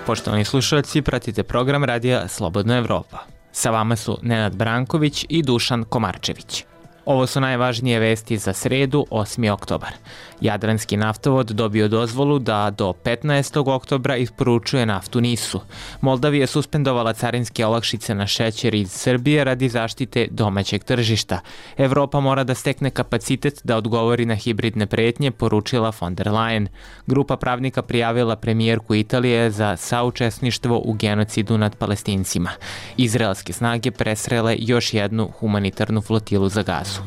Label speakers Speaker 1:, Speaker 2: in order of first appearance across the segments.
Speaker 1: Poštovani slušalci, pratite program radija Slobodna Evropa. Sa vama su Nenad Branković i Dušan Komarčević. Ovo su najvažnije vesti za sredu, 8. oktobar. Jadranski naftovod dobio dozvolu da do 15. oktobra isporučuje naftu NIS-u. Moldavija je suspendovala carinske olakšice na šećer iz Srbije radi zaštite domaćeg tržišta. Evropa mora da stekne kapacitet da odgovori na hibridne pretnje, poručila von der Leyen. Grupa pravnika prijavila premijerku Italije za saučesništvo u genocidu nad Palestincima. Izraelske snage presrele još jednu humanitarnu flotilu za Gazu.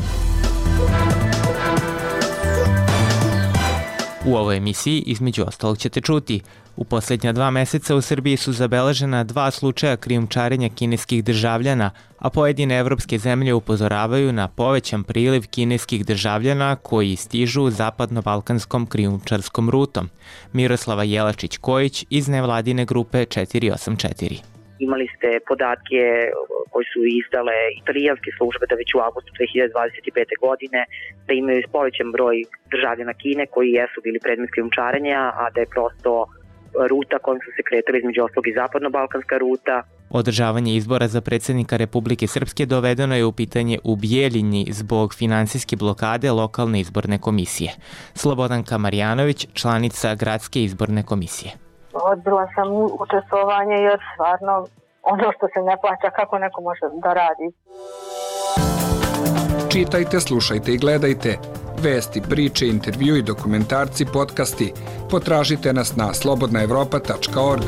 Speaker 1: U ovoj emisiji, između ostalog, ćete čuti: u posljednja 2 meseca u Srbiji su zabeležena 2 slučaja krijumčarenja kineskih državljana, a pojedine evropske zemlje upozoravaju na povećan priliv kineskih državljana koji stižu zapadno-balkanskom krijumčarskom rutom. Miroslava Jelačić-Kojić iz nevladine grupe 484.
Speaker 2: Imali ste podatke koji su izdale italijanske službe da već u avgustu 2025. godine da imaju povećan broj državljana Kine koji jesu bili predmet krijumčarenja, a da je prosto ruta kojom su se kretali između ostalog i zapadno-balkanska ruta.
Speaker 1: Održavanje izbora za predsjednika Republike Srpske dovedeno je u pitanje u Bijeljini zbog finansijske blokade lokalne izborne komisije. Slobodanka Marjanović, članica Gradske izborne komisije.
Speaker 3: Odbila sam učestvovanje jer stvarno ono što se ne plaća, kako neko može da radi.
Speaker 4: Čitajte, slušajte i gledajte vesti, priče, intervju i dokumentarci, podcasti. Potražite nas na slobodnaevropa.org.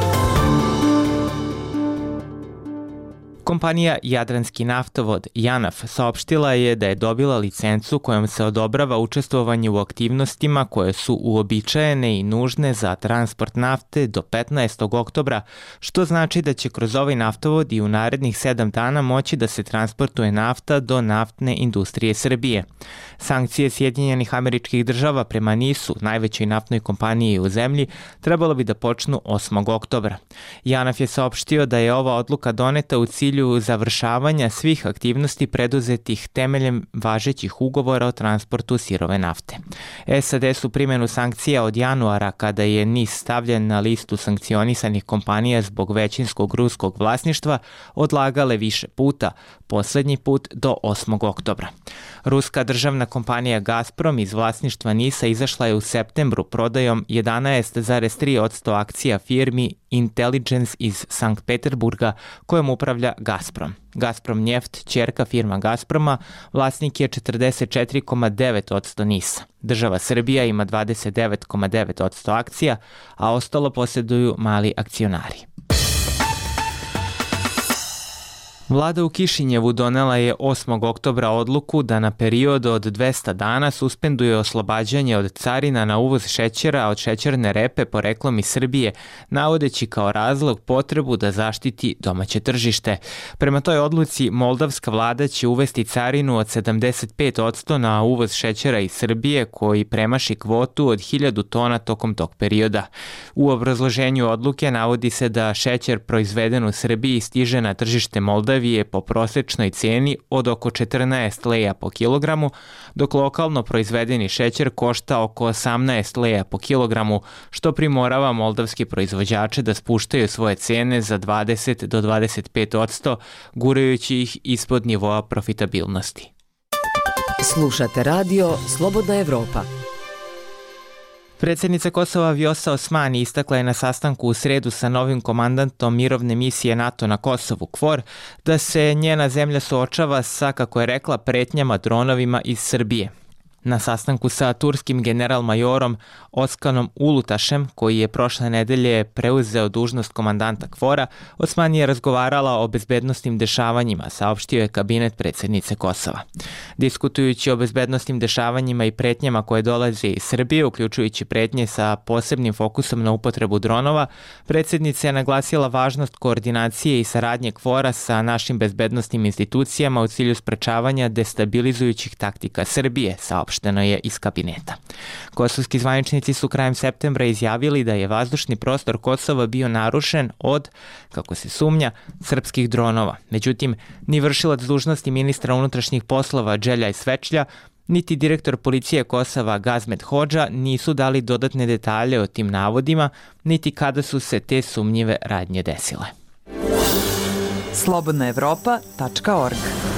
Speaker 1: Kompanija Jadranski naftovod JANAF saopštila je da je dobila licencu kojom se odobrava učestvovanje u aktivnostima koje su uobičajene i nužne za transport nafte do 15. oktobra, što znači da će kroz ovaj naftovod i u narednih 7 dana moći da se transportuje nafta do naftne industrije Srbije. Sankcije Sjedinjenih Američkih Država prema NIS-u, najvećoj naftnoj kompaniji u zemlji, trebalo bi da počnu 8. oktobra. JANAF je saopštio da je ova odluka doneta u cilju završavanja svih aktivnosti preduzetih temeljem važećih ugovora o transportu sirove nafte. SAD su primjenu sankcija od januara, kada je NIS stavljen na listu sankcionisanih kompanija zbog većinskog ruskog vlasništva, odlagale više puta, posljednji put do 8. oktobra. Ruska državna kompanija Gazprom iz vlasništva NIS-a izašla je u septembru prodajom 11,3% akcija firmi Intelligence iz Sankt Peterburga kojom upravlja Gazprom. Gazprom Njeft, ćerka firma Gazproma, vlasnik je 44,9% NIS-a. Država Srbija ima 29,9% akcija, a ostalo posjeduju mali akcionari. Vlada u Kišinjevu donela je 8. oktobra odluku da na period od 200 dana suspenduje oslobađanje od carina na uvoz šećera od šećerne repe poreklom iz Srbije, navodeći kao razlog potrebu da zaštiti domaće tržište. Prema toj odluci, moldavska vlada će uvesti carinu od 75% na uvoz šećera iz Srbije koji premaši kvotu od 1000 tona tokom tog perioda. U obrazloženju odluke navodi se da šećer proizveden u Srbiji stiže na tržište Moldavije po prosječnoj cijeni od oko 14 leja po kilogramu, dok lokalno proizvedeni šećer košta oko 18 leja po kilogramu, što primorava moldavski proizvođače da spuštaju svoje cijene za 20 do 25%, gurajući ih ispod nivoa profitabilnosti.
Speaker 5: Slušate radio Slobodna Evropa.
Speaker 1: Predsjednica Kosova Vjosa Osmani istakla je na sastanku u sredu sa novim komandantom mirovne misije NATO na Kosovu, KFOR, da se njena zemlja suočava sa, kako je rekla, pretnjama dronovima iz Srbije. Na sastanku sa turskim general-majorom Oskanom Ulutašem, koji je prošle nedelje preuzeo dužnost komandanta KFOR-a, Osmani je razgovarala o bezbednosnim dešavanjima, saopštio je kabinet predsjednice Kosova. Diskutujući o bezbednosnim dešavanjima i pretnjama koje dolaze iz Srbije, uključujući pretnje sa posebnim fokusom na upotrebu dronova, predsjednica je naglasila važnost koordinacije i saradnje KFOR-a sa našim bezbednosnim institucijama u cilju sprečavanja destabilizujućih taktika Srbije, saopšteno je iz kabineta. Kosovski zvaničnici su krajem septembra izjavili da je vazdušni prostor Kosova bio narušen od, kako se sumnja, srpskih dronova. Međutim, ni vršilac dužnosti ministra unutrašnjih poslova Đeljaj Svečlja, Niti direktor policije Kosova Gazmet Hodža nisu dali dodatne detalje o tim navodima, niti kada su se te sumnjive radnje desile.
Speaker 6: slobodnaevropa.org.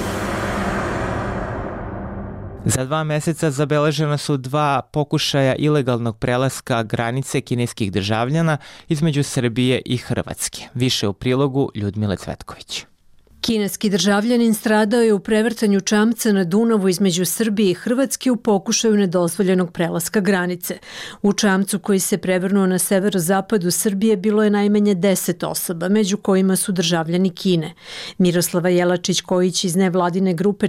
Speaker 1: Za 2 meseca zabeležena su 2 pokušaja ilegalnog prelaska granice kineskih državljana između Srbije i Hrvatske. Više u prilogu Ljudmile Cvetković.
Speaker 7: Kineski državljanin stradao je u prevrtanju čamca na Dunavu između Srbije i Hrvatske u pokušaju nedozvoljenog prelaska granice. U čamcu koji se prevrnuo na severozapadu Srbije bilo je najmanje 10 osoba, među kojima su državljani Kine. Miroslava Jelačić-Kojić iz nevladine grupe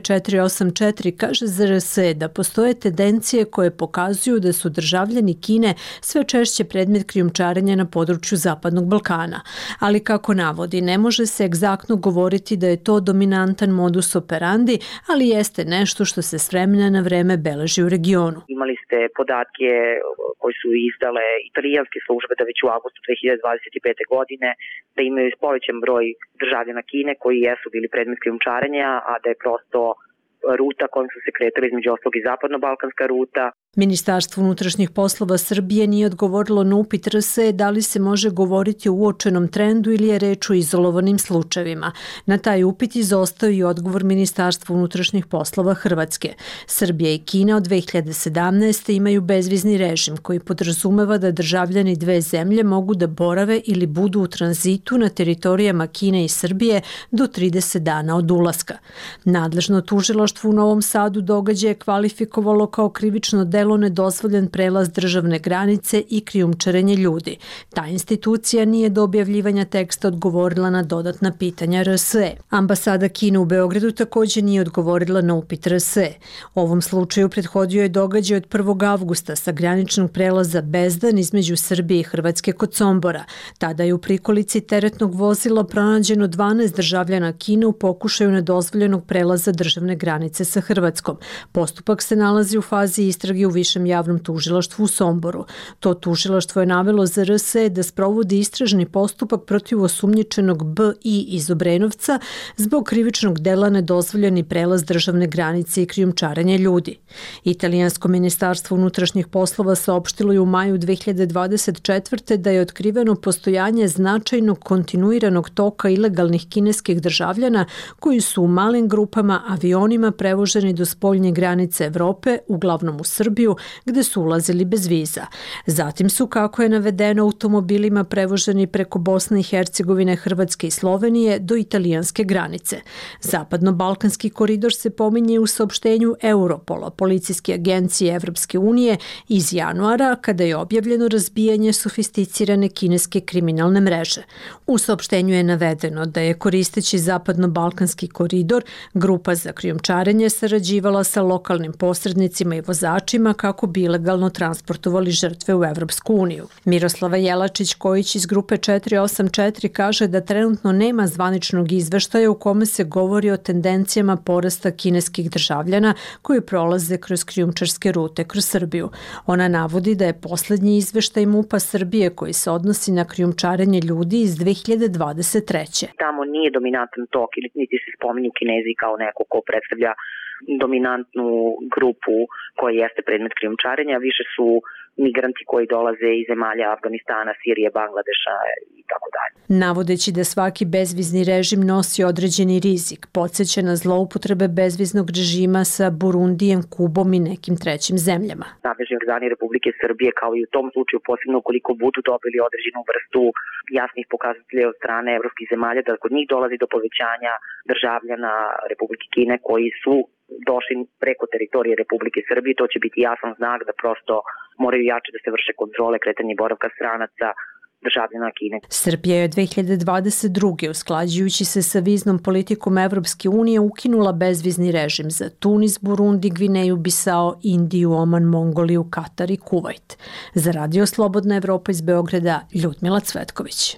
Speaker 7: 484 kaže za RSE da postoje tendencije koje pokazuju da su državljani Kine sve češće predmet krijumčarenja na području Zapadnog Balkana. Ali kako navodi, ne može se egzaktno govoriti da je to dominantan modus operandi, ali jeste nešto što se s vremena na vreme beleži u regionu.
Speaker 2: Imali ste podatke koji su izdale italijanske službe da već u avgustu 2025. godine da imaju povećan broj državljana Kine koji jesu bili predmet krijumčarenja, a da je prosto ruta kojom su se kretali između ostalog i zapadno-balkanska ruta.
Speaker 7: Ministarstvo unutrašnjih poslova Srbije nije odgovorilo na upit RSE da li se može govoriti o uočenom trendu ili je reč o izolovanim slučajevima. Na taj upit izostao i odgovor Ministarstva unutrašnjih poslova Hrvatske. Srbija i Kina od 2017. imaju bezvizni režim koji podrazumeva da državljani dve zemlje mogu da borave ili budu u tranzitu na teritorijama Kine i Srbije do 30 dana od ulaska. Nadležno tužilaštvo u Novom Sadu događaj je kvalifikovalo kao krivično delo nedozvoljen prelaz državne granice i krijumčarenje ljudi. Ta institucija nije do objavljivanja teksta odgovorila na dodatna pitanja RSE. Ambasada Kine u Beogradu također nije odgovorila na upit RSE. Ovom slučaju prethodio je događaj od 1. avgusta sa graničnog prelaza Bezdan između Srbije i Hrvatske kod Sombora. Tada je u prikolici teretnog vozila pronađeno 12 državljana Kine u pokušaju nedozvoljenog prelaza državne granice sa Hrvatskom. Postupak se nalazi u fazi istrage u Višem javnom tužilaštvu u Somboru. To tužilaštvo je navelo za RSE da sprovodi istražni postupak protiv osumnjičenog B.I. iz Obrenovca zbog krivičnog dela nedozvoljeni prelaz državne granice i krijumčarenje ljudi. Italijansko ministarstvo unutrašnjih poslova saopštilo je u maju 2024. da je otkriveno postojanje značajnog kontinuiranog toka ilegalnih kineskih državljana koji su u malim grupama avionima prevoženi do spoljne granice Evrope, uglavnom u Srbiju, gde su ulazili bez viza. Zatim su, kako je navedeno, automobilima prevoženi preko Bosne i Hercegovine, Hrvatske i Slovenije do italijanske granice. Zapadno-balkanski koridor se pominje u saopštenju Europola, policijske agencije Evropske unije, iz januara, kada je objavljeno razbijanje sofisticirane kineske kriminalne mreže. U saopštenju je navedeno da je koristeći Zapadno-balkanski koridor grupa za krijumčarenje sarađivala sa lokalnim posrednicima i vozačima kako bi ilegalno transportovali žrtve u Evropsku uniju. Miroslava Jelačić-Kojić iz grupe 484 kaže da trenutno nema zvaničnog izveštaja u kome se govori o tendencijama porasta kineskih državljana koji prolaze kroz krijumčarske rute kroz Srbiju. Ona navodi da je poslednji izveštaj MUP-a Srbije koji se odnosi na krijumčarenje ljudi iz 2023.
Speaker 2: Tamo nije dominantan tok ili niti se spominju Kinezi kao neko ko predstavlja dominantnu grupu koja jeste predmet krijumčarenja, više su migranti koji dolaze iz zemalja Afganistana, Sirije, Bangladeša i tako dalje.
Speaker 7: Navodeći da svaki bezvizni režim nosi određeni rizik, podsjeća na zloupotrebe bezviznog režima sa Burundijem, Kubom i nekim trećim zemljama.
Speaker 2: Nadležni organi Republike Srbije, kao i u tom slučaju, posebno ukoliko budu dobili određenu vrstu jasnih pokazatelja od strane evropskih zemalja da kod njih dolazi do povećanja državljana Republike Kine koji su došli preko teritorije Republike Srbije, to će biti jasan znak da prosto moraju jače da se vrše kontrole kretanja i boravka stranaca državljana Kine.
Speaker 7: Srbija je 2022. usklađujući se sa viznom politikom Evropske unije ukinula bezvizni režim za Tunis, Burundi, Gvineju, Bisao, Indiju, Oman, Mongoliju, Katar i Kuvajt. Za Radio Slobodna Evropa iz Beograda, Ljudmila Cvetković.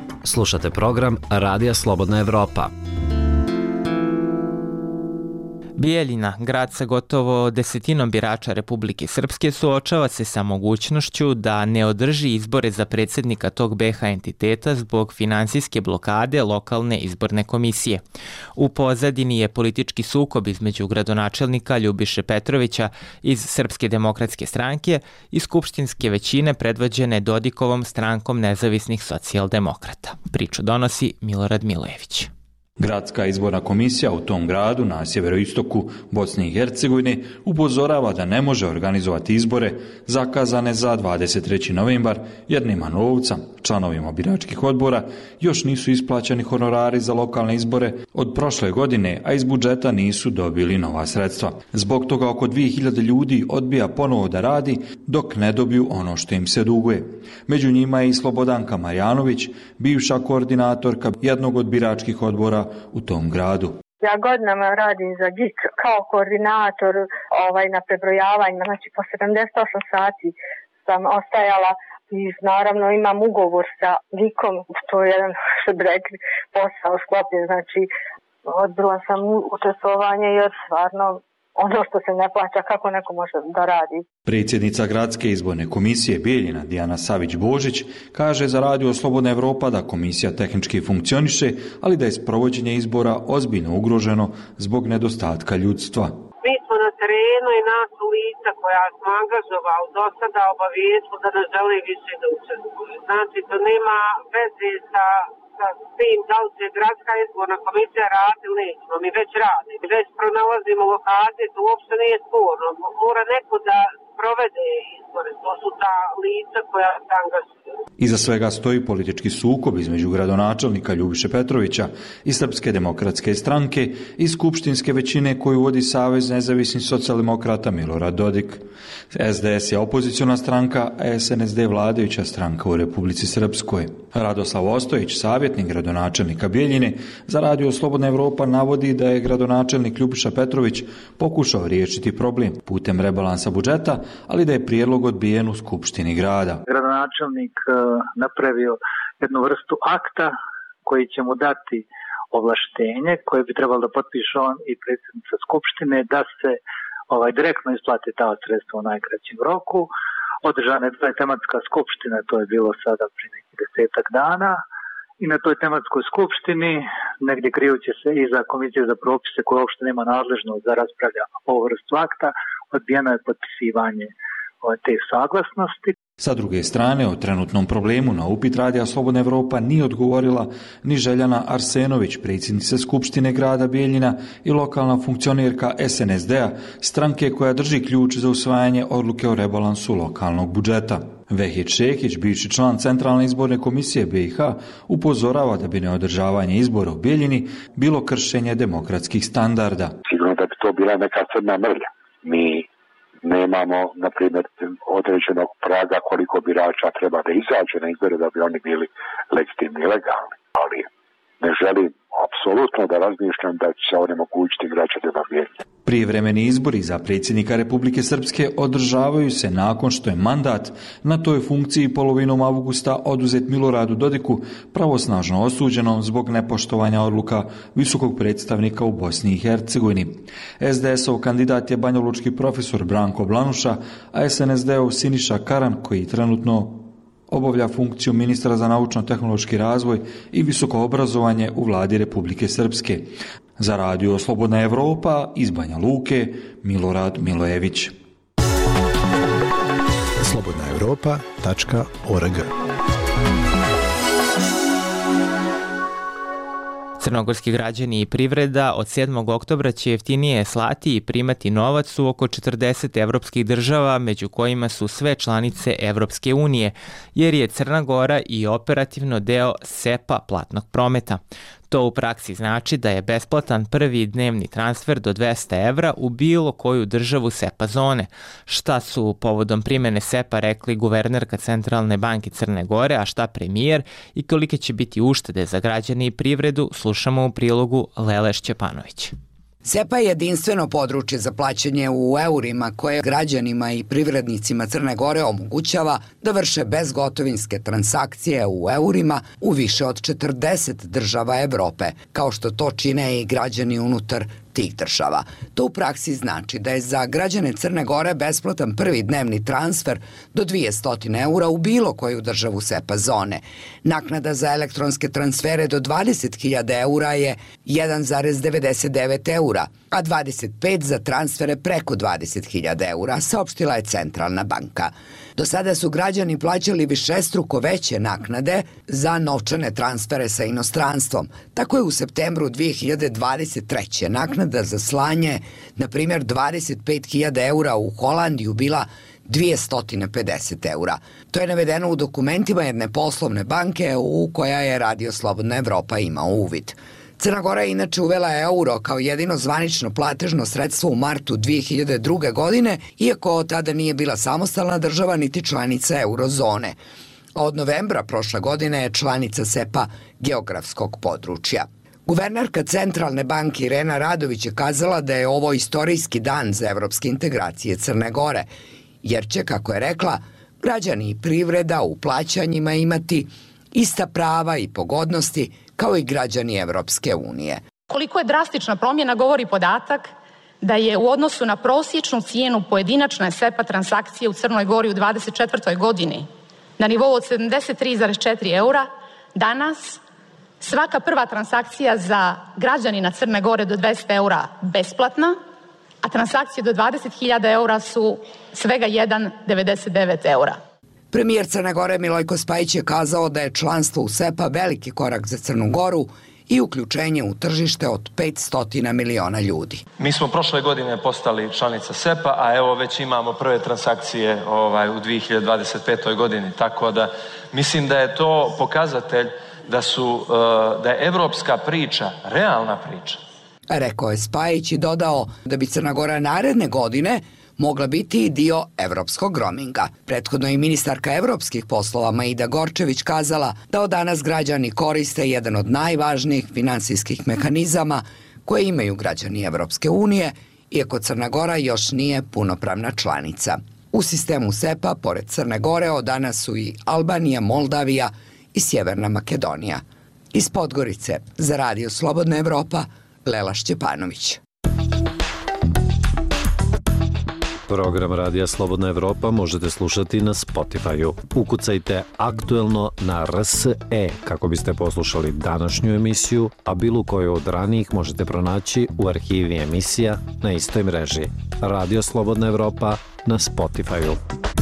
Speaker 8: Slušate program Radija Slobodna Evropa.
Speaker 1: Bijeljina, grad sa gotovo 10% birača Republike Srpske, suočava se sa mogućnošću da ne održi izbore za predsjednika tog BiH entiteta zbog finansijske blokade lokalne izborne komisije. U pozadini je politički sukob između gradonačelnika Ljubiše Petrovića iz Srpske demokratske stranke i skupštinske većine predvođene Dodikovom strankom nezavisnih socijaldemokrata. Priču donosi Milorad Milojević.
Speaker 8: Gradska izborna komisija u tom gradu na sjeveroistoku Bosne i Hercegovine upozorava da ne može organizovati izbore zakazane za 23. novembar jer nema novca. Članovima biračkih odbora još nisu isplaćeni honorari za lokalne izbore od prošle godine, a iz budžeta nisu dobili nova sredstva. Zbog toga oko 2000 ljudi odbija ponovo da radi dok ne dobiju ono što im se duguje. Među njima je i Slobodanka Marjanović, bivša koordinatorka jednog od biračkih odbora u tom gradu.
Speaker 3: Ja godinama radim za GIK kao koordinator na prebrojavanju, znači po 78 sati sam ostajala i naravno imam ugovor sa GIK-om, to je jedan, što bi rekli, posao sklopljen, znači odbila sam učestvovanje jer stvarno ono što se ne plaća, kako neko može da radi.
Speaker 8: Predsjednica Gradske izborne komisije Bijeljina Dijana Savić-Božić kaže za Radio Slobodna Evropa da komisija tehnički funkcioniše, ali da je sprovođenje izbora ozbiljno ugroženo zbog nedostatka ljudstva.
Speaker 9: Mi smo na terenu i nas lica koja smo angažovali do sada obavijestili da ne žele više da učestvuju. Znači, to nema veze sa tim da li će Gradska izborna komisija radi ili nećemo. Mi već radimo, već pronalazimo lokacije, to uopšte nije sporno. Mora neko da provede izbore, to su ta lica koja se angažuju.
Speaker 8: Iza svega stoji politički sukob između gradonačelnika Ljubiše Petrovića i Srpske demokratske stranke i skupštinske većine koju vodi Savez nezavisnih socijaldemokrata Milorad Dodik. SDS je opoziciona stranka, a SNSD vladajuća stranka u Republici Srpskoj. Radoslav Ostojić, savjetnik gradonačelnika Bijeljine, za Radio Slobodna Evropa navodi da je gradonačelnik Ljubiša Petrović pokušao riješiti problem putem rebalansa budžeta, ali da je prijedlog odbijen u Skupštini grada.
Speaker 10: Gradonačelnik napravio jednu vrstu akta koji će mu dati ovlaštenje koje bi trebalo da potpiše on i predsjednica Skupštine da se direktno isplati ta sredstva u najkraćem roku. Održana je tematska skupština, to je bilo sada prije nekih 10 dana i na toj tematskoj skupštini, negdje krijući se iza Komisije za propise koja uopšte nema nadležnost da raspravlja ovu vrstu akta, odbijeno je potpisivanje te saglasnosti.
Speaker 8: Sa druge strane, o trenutnom problemu na upit Radija Slobodna Evropa nije odgovorila ni Željana Arsenović, predsjednica Skupštine grada Bijeljina i lokalna funkcionerka SNSD-a, stranke koja drži ključ za usvajanje odluke o rebalansu lokalnog budžeta. Vehid Šekić, bivši član Centralne izborne komisije BiH, upozorava da bi neodržavanje izbora u Bijeljini bilo kršenje demokratskih standarda.
Speaker 11: Sigurno da bi to bila neka crna mrlja. Mi nemamo, na primjer, određenog praga koliko birača treba da izađe na izbore da bi oni bili legitimni i legalni. Ali ne želim apsolutno da razmišljam da će se onemogućiti građanima Bijeljine.
Speaker 8: Prijevremeni izbori za predsjednika Republike Srpske održavaju se nakon što je mandat na toj funkciji polovinom avgusta oduzet Miloradu Dodiku, pravosnažno osuđenom zbog nepoštovanja odluka visokog predstavnika u Bosni i Hercegovini. SDS-ov kandidat je banjalučki profesor Branko Blanuša, a SNSD-ov Siniša Karan, koji trenutno obavlja funkciju ministra za naučno-tehnološki razvoj i visoko obrazovanje u vladi Republike Srpske. Za Radio Slobodna Evropa iz Banja Luke, Milorad Milojević.
Speaker 12: slobodnaevropa.org.
Speaker 1: Crnogorski građani i privreda od 7. oktobra će jeftinije slati i primati novac u oko 40 evropskih država, među kojima su sve članice Evropske unije, jer je Crna Gora i operativno deo SEPA platnog prometa. To u praksi znači da je besplatan prvi dnevni transfer do 200 evra u bilo koju državu SEPA zone. Šta su povodom primjene SEPA rekli guvernerka Centralne banke Crne Gore, a šta premijer i kolike će biti uštede za građane i privredu, slušamo u prilogu Lele Šćepanović.
Speaker 13: SEPA je jedinstveno područje za plaćanje u eurima koje građanima i privrednicima Crne Gore omogućava da vrše bezgotovinske transakcije u eurima u više od 40 država Evrope, kao što to čine i građani unutar tih država. To u praksi znači da je za građane Crne Gore besplatan prvi dnevni transfer do 200 eura u bilo koju državu SEPA zone. Naknada za elektronske transfere do 20.000 eura je 1,99 eura, a 25 za transfere preko 20.000 eura, saopštila je Centralna banka. Do sada su građani plaćali višestruko veće naknade za novčane transfere sa inostranstvom. Tako je u septembru 2023. naknada za slanje, na primjer 25.000 eura u Holandiju, bila 250 eura. To je navedeno u dokumentima jedne poslovne banke u koja je Radio Slobodna Evropa imao uvid. Crna Gora je inače uvela euro kao jedino zvanično platežno sredstvo u martu 2002. godine, iako tada nije bila samostalna država niti članica eurozone. Od novembra prošle godine je članica SEPA geografskog područja. Guvernerka Centralne banke Irena Radović je kazala da je ovo istorijski dan za evropske integracije Crne Gore, jer će, kako je rekla, građani i privreda u plaćanjima imati ista prava i pogodnosti kao i građani Evropske unije.
Speaker 12: Koliko je drastična promjena govori podatak da je u odnosu na prosječnu cijenu pojedinačne SEPA transakcije u Crnoj Gori u 2024. godini na nivou od 73,4 eura, danas svaka prva transakcija za građanina Crne Gore do 200 eura besplatna, a transakcije do 20.000 eura su svega 1,99 eura.
Speaker 13: Premijer Crne Gore Milojko Spajić je kazao da je članstvo u SEPA veliki korak za Crnu Goru i uključenje u tržište od 500 miliona ljudi.
Speaker 14: Mi smo prošle godine postali članica SEPA, a evo već imamo prve transakcije u 2025. godini, tako da mislim da je to pokazatelj da je evropska priča realna priča.
Speaker 13: Rekao je Spajić i dodao da bi Crna Gora naredne godine mogla biti i dio evropskog roaminga. Prethodno je ministarka evropskih poslova Maida Gorčević kazala da od danas građani koriste jedan od najvažnijih finansijskih mehanizama koje imaju građani Evropske unije, iako Crna Gora još nije punopravna članica. U sistemu SEPA, pored Crne Gore, od danas su i Albanija, Moldavija i Sjeverna Makedonija. Iz Podgorice, za Radio Slobodna Evropa, Lela Šćepanović.
Speaker 15: Program Radija Slobodna Evropa možete slušati na Spotify-u. Ukucajte aktuelno na RSE kako biste poslušali današnju emisiju, a bilo koju od ranijih možete pronaći u arhivi emisija na istoj mreži. Radio Slobodna Evropa na Spotify-u.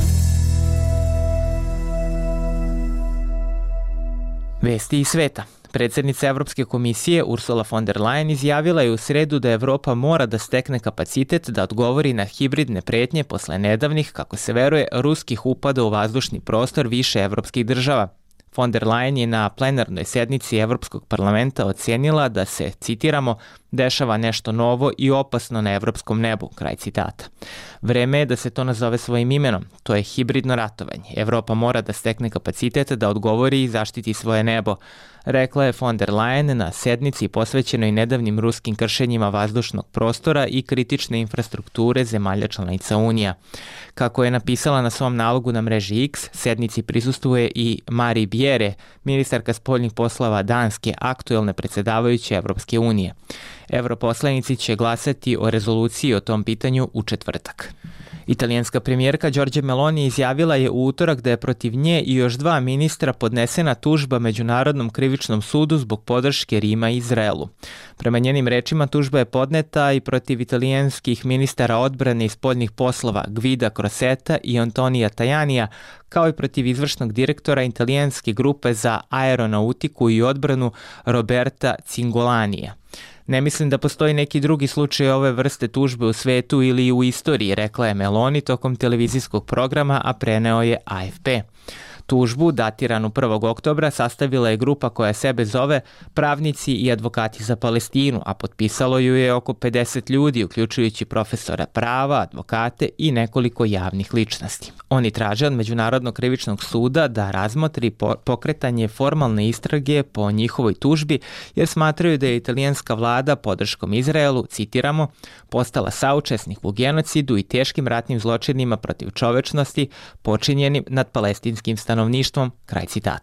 Speaker 1: Vesti iz sveta. Predsjednica Evropske komisije Ursula von der Leyen izjavila je u sredu da Evropa mora da stekne kapacitet da odgovori na hibridne pretnje posle nedavnih, kako se veruje, ruskih upada u vazdušni prostor više evropskih država. Von der Leyen je na plenarnoj sednici Evropskog parlamenta ocenila da se, citiramo, dešava nešto novo i opasno na evropskom nebu, kraj citata. Vreme je da se to nazove svojim imenom, to je hibridno ratovanje. Evropa mora da stekne kapacitet da odgovori i zaštiti svoje nebo, rekla je von der Leyen na sednici posvećenoj nedavnim ruskim kršenjima vazdušnog prostora i kritične infrastrukture zemalja članica Unija. Kako je napisala na svom nalogu na mreži X, sednici prisustvuje i Mari Bjere, ministarka spoljnih poslova Danske, aktuelne predsjedavajuće Evropske unije. Europoslanici će glasati o rezoluciji o tom pitanju u četvrtak. Italijanska premijerka Giorgia Meloni izjavila je u utorak da je protiv nje i još 2 ministra podnesena tužba Međunarodnom krivičnom sudu zbog podrške Rima i Izraelu. Prema njenim rečima tužba je podneta i protiv italijanskih ministara odbrane i spoljnih poslova Guida Crosetta i Antonija Tajanija, kao i protiv izvršnog direktora italijanske grupe za aeronautiku i odbranu Roberta Cingolanija. Ne mislim da postoji neki drugi slučaj ove vrste tužbe u svetu ili u istoriji, rekla je Meloni tokom televizijskog programa, a preneo je AFP. Tužbu, datiranu 1. oktobra, sastavila je grupa koja sebe zove Pravnici i advokati za Palestinu, a potpisalo ju je oko 50 ljudi, uključujući profesora prava, advokate i nekoliko javnih ličnosti. Oni traže od Međunarodnog krivičnog suda da razmotri pokretanje formalne istrage po njihovoj tužbi, jer smatraju da je italijanska vlada podrškom Izraelu, citiramo, postala saučesnik u genocidu i teškim ratnim zločinima protiv čovečnosti počinjenim nad palestinskim stanovništvom, kraj citata.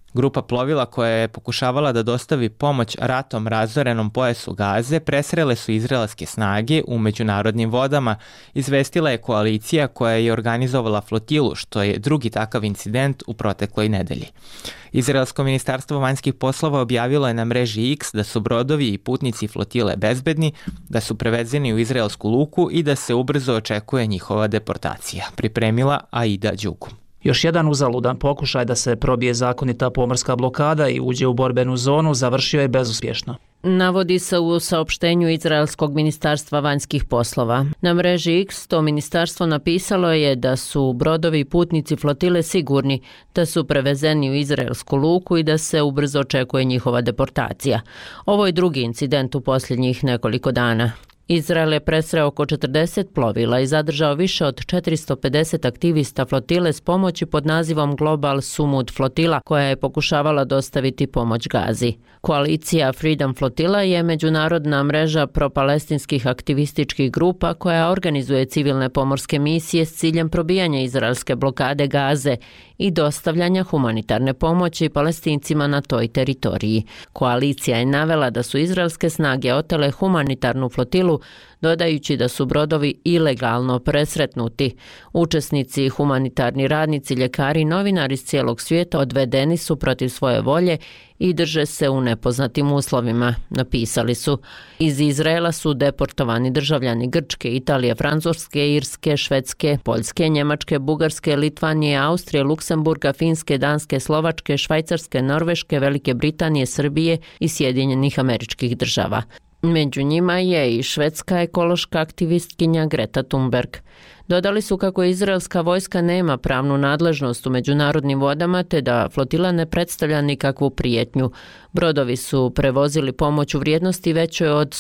Speaker 1: Grupa plovila koja je pokušavala da dostavi pomoć ratom razorenom pojasu Gaze presrele su izraelske snage u međunarodnim vodama, izvestila je koalicija koja je organizovala flotilu, što je drugi takav incident u protekloj nedelji. Izraelsko ministarstvo vanjskih poslova objavilo je na mreži X da su brodovi i putnici flotile bezbedni, da su prevezeni u izraelsku luku i da se ubrzo očekuje njihova deportacija, pripremila Aida Đugum.
Speaker 16: Još jedan uzaludan pokušaj da se probije zakonita pomorska blokada i uđe u borbenu zonu završio je bezuspješno.
Speaker 17: Navodi se u saopštenju Izraelskog ministarstva vanjskih poslova. Na mreži X to ministarstvo napisalo je da su brodovi i putnici flotile sigurni, da su prevezeni u izraelsku luku i da se ubrzo očekuje njihova deportacija. Ovo je drugi incident u posljednjih nekoliko dana. Izrael je presreo oko 40 plovila i zadržao više od 450 aktivista flotile s pomoći pod nazivom Global Sumud flotila, koja je pokušavala dostaviti pomoć Gazi. Koalicija Freedom Flotilla je međunarodna mreža propalestinskih aktivističkih grupa koja organizuje civilne pomorske misije s ciljem probijanja izraelske blokade Gaze i dostavljanja humanitarne pomoći Palestincima na toj teritoriji. Koalicija je navela da su izraelske snage otele humanitarnu flotilu, dodajući da su brodovi ilegalno presretnuti. Učesnici, humanitarni radnici, ljekari i novinari iz cijelog svijeta odvedeni su protiv svoje volje i drže se u nepoznatim uslovima, napisali su. Iz Izraela su deportovani državljani Grčke, Italije, Francuske, Irske, Švedske, Poljske, Njemačke, Bugarske, Litvanije, Austrije, Luksemburga, Finske, Danske, Slovačke, Švajcarske, Norveške, Velike Britanije, Srbije i Sjedinjenih Američkih Država. Među njima je i švedska ekološka aktivistkinja Greta Thunberg. Dodali su kako izraelska vojska nema pravnu nadležnost u međunarodnim vodama te da flotila ne predstavlja nikakvu prijetnju. Brodovi su prevozili pomoć u vrijednosti većoj od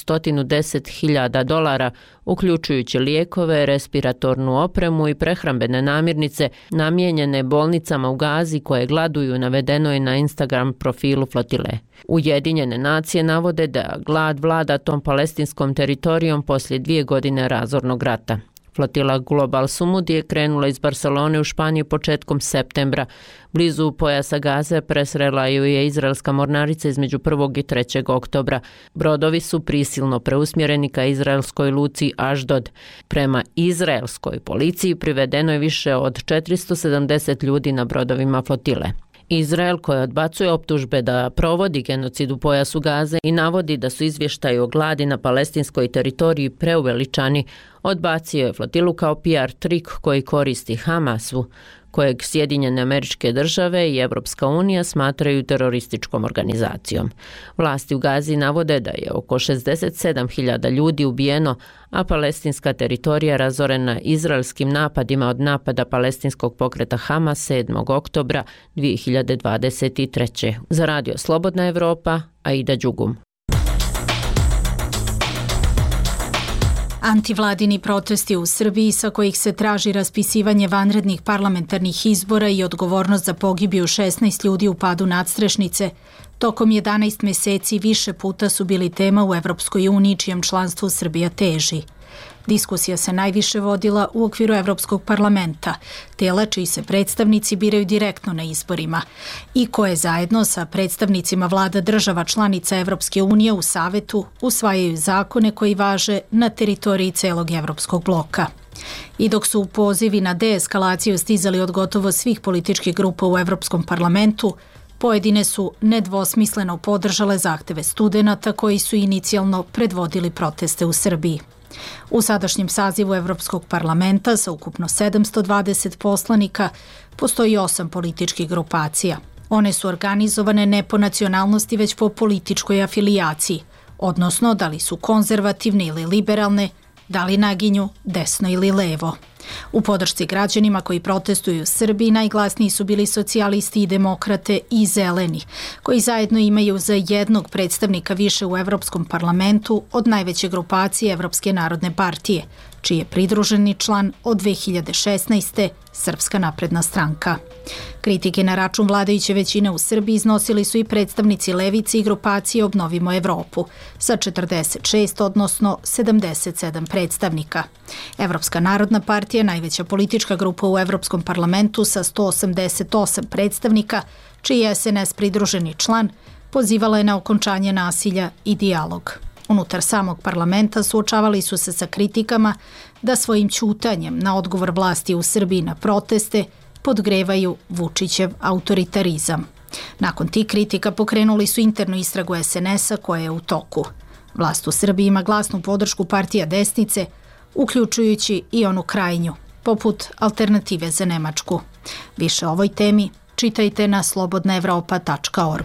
Speaker 17: $110.000, uključujući lijekove, respiratornu opremu i prehrambene namirnice namijenjene bolnicama u Gazi koje gladuju, navedeno je na Instagram profilu flotile. Ujedinjene nacije navode da glad vlada tom palestinskom teritorijom poslije 2 godine razornog rata. Flotila Global Sumud je krenula iz Barcelone u Španiju početkom septembra. Blizu pojasa Gaze presrela ju je izraelska mornarica između 1. i 3. oktobra. Brodovi su prisilno preusmjereni ka izraelskoj luci Ashdod. Prema izraelskoj policiji privedeno je više od 470 ljudi na brodovima flotile. Izrael, koji odbacuje optužbe da provodi genocid u pojasu Gaze i navodi da su izvještaji o gladi na palestinskoj teritoriji preuveličani, odbacio je flotilu kao PR trik koji koristi Hamasu, kojeg Sjedinjene Američke Države i Evropska unija smatraju terorističkom organizacijom. Vlasti u Gazi navode da je oko 67.000 ljudi ubijeno, a palestinska teritorija razorena izraelskim napadima od napada palestinskog pokreta Hamas 7. oktobra 2023. Za Radio Slobodna Evropa, Aida Đugum.
Speaker 18: Antivladini protesti u Srbiji sa kojih se traži raspisivanje vanrednih parlamentarnih izbora i odgovornost za pogibiju 16 ljudi u padu nadstrešnice, tokom 11 meseci više puta su bili tema u Evropskoj uniji čijem članstvu Srbija teži. Diskusija se najviše vodila u okviru Evropskog parlamenta, tela čiji se predstavnici biraju direktno na izborima i koje zajedno sa predstavnicima vlada država članica Evropske unije u Savetu usvajaju zakone koji važe na teritoriji celog Evropskog bloka. I dok su pozivi na deeskalaciju stizali od gotovo svih političkih grupa u Evropskom parlamentu, pojedine su nedvosmisleno podržale zahteve studenata koji su inicijalno predvodili proteste u Srbiji. U sadašnjem sazivu Evropskog parlamenta sa ukupno 720 poslanika postoji 8 političkih grupacija. One su organizovane ne po nacionalnosti već po političkoj afilijaciji, odnosno da li su konzervativne ili liberalne, da li naginju desno ili levo. U podršci građanima koji protestuju u Srbiji najglasniji su bili socijalisti i demokrate i zeleni, koji zajedno imaju za jednog predstavnika više u Evropskom parlamentu od najveće grupacije Evropske narodne partije, čiji je pridruženi član od 2016. Srpska napredna stranka. Kritike na račun vladajuće većine u Srbiji iznosili su i predstavnici levice i grupacije Obnovimo Evropu sa 46, odnosno 77 predstavnika. Evropska narodna partija, najveća politička grupa u Evropskom parlamentu sa 188 predstavnika, čiji je SNS pridruženi član, pozivala je na okončanje nasilja i dijalog. Unutar samog parlamenta suočavali su se sa kritikama da svojim ćutanjem na odgovor vlasti u Srbiji na proteste podgrevaju Vučićev autoritarizam. Nakon tih kritika pokrenuli su internu istragu SNS-a koja je u toku. Vlast u Srbiji ima glasnu podršku partija desnice, uključujući i onu krajnju, poput Alternative za Nemačku. Više o ovoj temi čitajte na slobodnaevropa.org.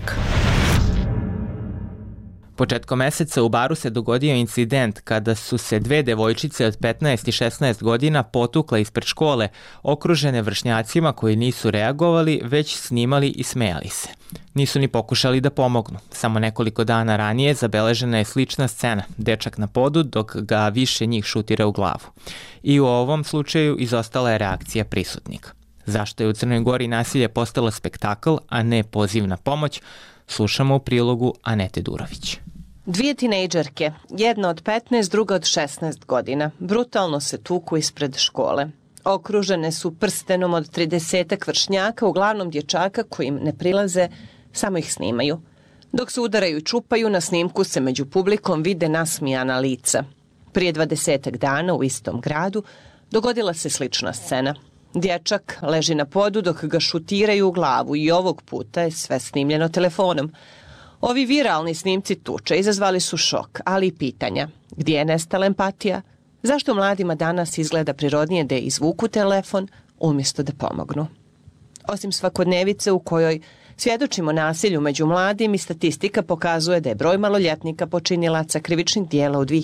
Speaker 1: Početkom meseca u Baru se dogodio incident kada su se dve devojčice od 15 i 16 godina potukle ispred škole, okružene vršnjacima koji nisu reagovali, već snimali i smejali se. Nisu ni pokušali da pomognu. Samo nekoliko dana ranije zabeležena je slična scena, dečak na podu dok ga više njih šutira u glavu. I u ovom slučaju izostala je reakcija prisutnika. Zašto je u Crnoj Gori nasilje postalo spektakl, a ne poziv na pomoć, slušamo u prilogu Anete Durović.
Speaker 19: Dvije tinejdžerke, jedna od 15, druga od 16 godina, brutalno se tuku ispred škole. Okružene su prstenom od 30 vršnjaka, uglavnom dječaka koji im ne prilaze, samo ih snimaju. Dok se udaraju i čupaju, na snimku se među publikom vide nasmijana lica. Prije 20 dana u istom gradu dogodila se slična scena. Dječak leži na podu dok ga šutiraju u glavu i ovog puta je sve snimljeno telefonom. Ovi viralni snimci tuče izazvali su šok, ali i pitanja. Gdje je nestala empatija? Zašto mladima danas izgleda prirodnije da izvuku telefon umjesto da pomognu? Osim svakodnevice u kojoj svjedočimo nasilju među mladim i statistika pokazuje da je broj maloljetnika počinilaca krivičnih dijela u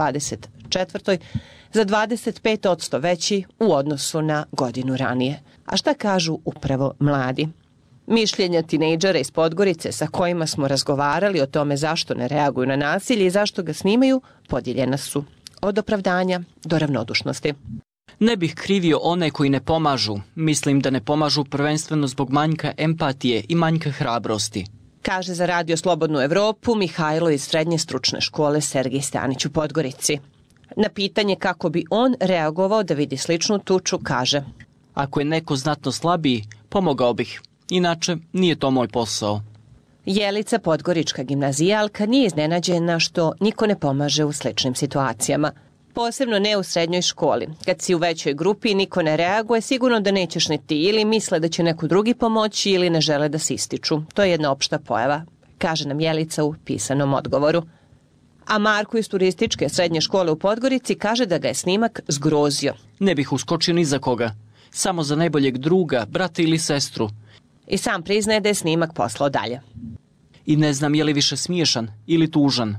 Speaker 19: 2024. za 25% veći u odnosu na godinu ranije. A šta kažu upravo mladi? Mišljenja tinejdžera iz Podgorice sa kojima smo razgovarali o tome zašto ne reaguju na nasilje i zašto ga snimaju, podijeljena su. Od opravdanja do ravnodušnosti.
Speaker 20: Ne bih krivio one koji ne pomažu. Mislim da ne pomažu prvenstveno zbog manjka empatije i manjka hrabrosti.
Speaker 19: Kaže za Radio Slobodnu Evropu Mihajlo iz Srednje stručne škole Sergij Stanić u Podgorici. Na pitanje kako bi on reagovao da vidi sličnu tuču, kaže:
Speaker 20: Ako je neko znatno slabiji, pomogao bih. Inače, nije to moj posao.
Speaker 19: Jelica, podgorička gimnazijalka, nije iznenađena što niko ne pomaže u sličnim situacijama. Posebno ne u srednjoj školi. Kad si u većoj grupi i niko ne reaguje, sigurno da nećeš ni ti, ili misle da će neko drugi pomoći ili ne žele da se ističu. To je jedna opšta pojava, kaže nam Jelica u pisanom odgovoru. A Marko iz turističke srednje škole u Podgorici kaže da ga je snimak zgrozio.
Speaker 20: Ne bih uskočio ni za koga. Samo za najboljeg druga, brata ili sestru.
Speaker 19: I sam priznaje da je snimak poslao dalje.
Speaker 20: I ne znam je li više smiješan ili tužan.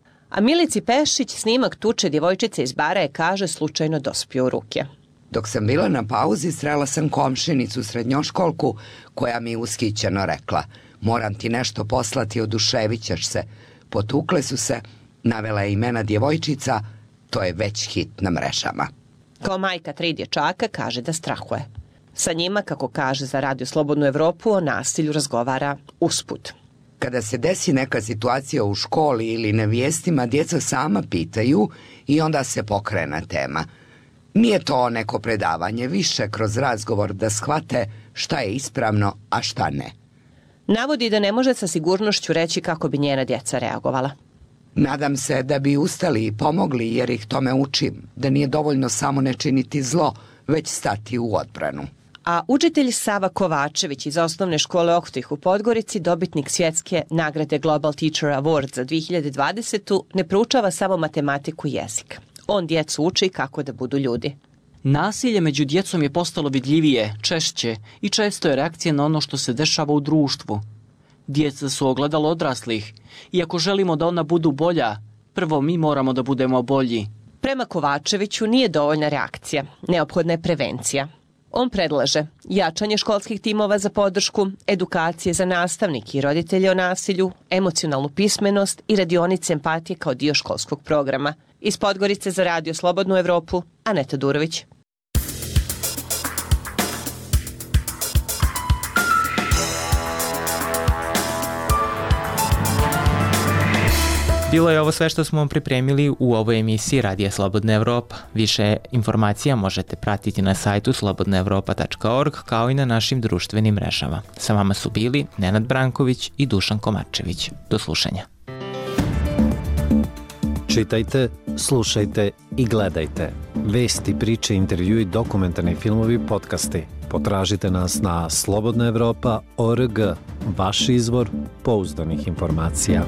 Speaker 19: A Milici Pešić snimak tuče djevojčice iz Bara je, kaže, slučajno dospio u ruke.
Speaker 13: Dok sam bila na pauzi, srela sam komšinicu srednjoškolku koja mi ushićeno rekla: moram ti nešto poslati, oduševit ćeš se. Potukle su se, navela je imena djevojčica, to je već hit na mrežama.
Speaker 19: Kao majka 3 dječaka kaže da strahuje. Sa njima, kako kaže za Radio Slobodnu Evropu, o nasilju razgovara usput.
Speaker 13: Kada se desi neka situacija u školi ili na vijestima, djeca sama pitaju i onda se pokrene tema. Nije to neko predavanje, više kroz razgovor da shvate šta je ispravno, a šta ne.
Speaker 19: Navodi da ne može sa sigurnošću reći kako bi njena djeca reagovala.
Speaker 13: Nadam se da bi ustali i pomogli jer ih tome učim, da nije dovoljno samo ne činiti zlo, već stati u odbranu.
Speaker 19: A učitelj Sava Kovačević iz osnovne škole Ohtih u Podgorici, dobitnik svjetske nagrade Global Teacher Award za 2020. ne proučava samo matematiku i jezik. On djecu uči kako da budu ljudi.
Speaker 20: Nasilje među djecom je postalo vidljivije, češće i često je reakcija na ono što se dešava u društvu. Djeca su ogledalo odraslih i ako želimo da ona budu bolja, prvo mi moramo da budemo bolji.
Speaker 19: Prema Kovačeviću nije dovoljna reakcija, neophodna je prevencija. On predlaže jačanje školskih timova za podršku, edukacije za nastavnike i roditelje o nasilju, emocionalnu pismenost i radionice empatije kao dio školskog programa. Iz Podgorice za Radio Slobodnu Evropu, Aneta Durović.
Speaker 1: Bilo je ovo sve što smo vam pripremili u ovoj emisiji Radija Slobodna Evropa. Više informacija možete pratiti na sajtu slobodnaevropa.org kao i na našim društvenim mrežama. Sa vama su bili Nenad Branković i Dušan Komarčević. Do slušanja.
Speaker 15: Čitajte, slušajte i gledajte. Vesti, priče, intervjui, dokumentarni filmovi, podcasti. Potražite nas na slobodnaevropa.org, vaš izvor pouzdanih informacija.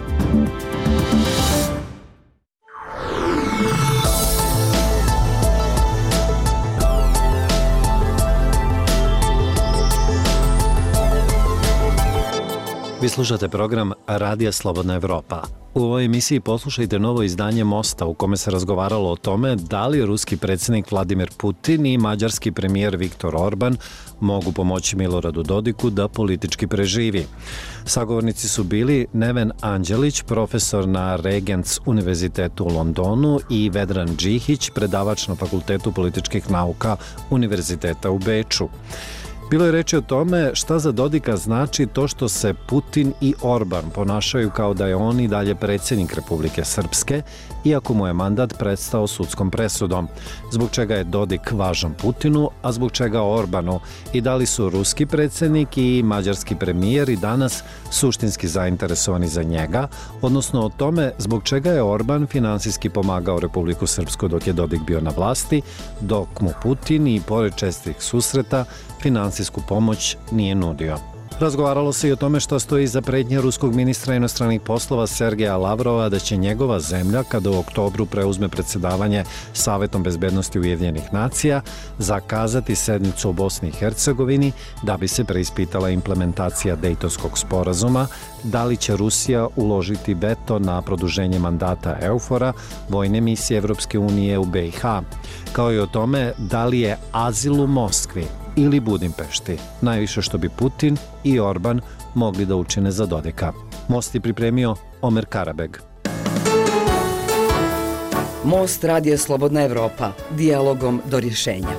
Speaker 15: Vi slušate program Radija Slobodna Evropa. U ovoj emisiji poslušajte novo izdanje Mosta u kome se razgovaralo o tome da li ruski predsjednik Vladimir Putin i mađarski premijer Viktor Orban mogu pomoći Miloradu Dodiku da politički preživi. Sagovornici su bili Neven Anđelić, profesor na Regents univerzitetu u Londonu i Vedran Džihić, predavač na Fakultetu političkih nauka Univerziteta u Beču. Bilo je reči o tome šta za Dodika znači to što se Putin i Orban ponašaju kao da je on i dalje predsjednik Republike Srpske, iako mu je mandat prestao sudskom presudom. Zbog čega je Dodik važan Putinu, a zbog čega Orbanu, i da li su ruski predsjednik i mađarski premijer i danas suštinski zainteresovani za njega, odnosno o tome zbog čega je Orban finansijski pomagao Republiku Srpsku dok je Dodik bio na vlasti, dok mu Putin i pored čestih susreta finansijsku pomoć nije nudio. Razgovaralo se i o tome što stoji iza pretnje ruskog ministra inostranih poslova Sergeja Lavrova da će njegova zemlja, kada u oktobru preuzme predsjedavanje Savetom bezbednosti Ujedinjenih nacija, zakazati sednicu u Bosni i Hercegovini da bi se preispitala implementacija Dejtonskog sporazuma, da li će Rusija uložiti veto na produženje mandata EUFOR-a, vojne misije Evropske unije u BiH, kao i o tome da li je azil u Moskvi ili Budimpešti najviše što bi Putin i Orban mogli da učine za Dodika. Most je pripremio Omer Karabeg.
Speaker 5: Most Radija Slobodna Evropa. Dijalogom do rješenja.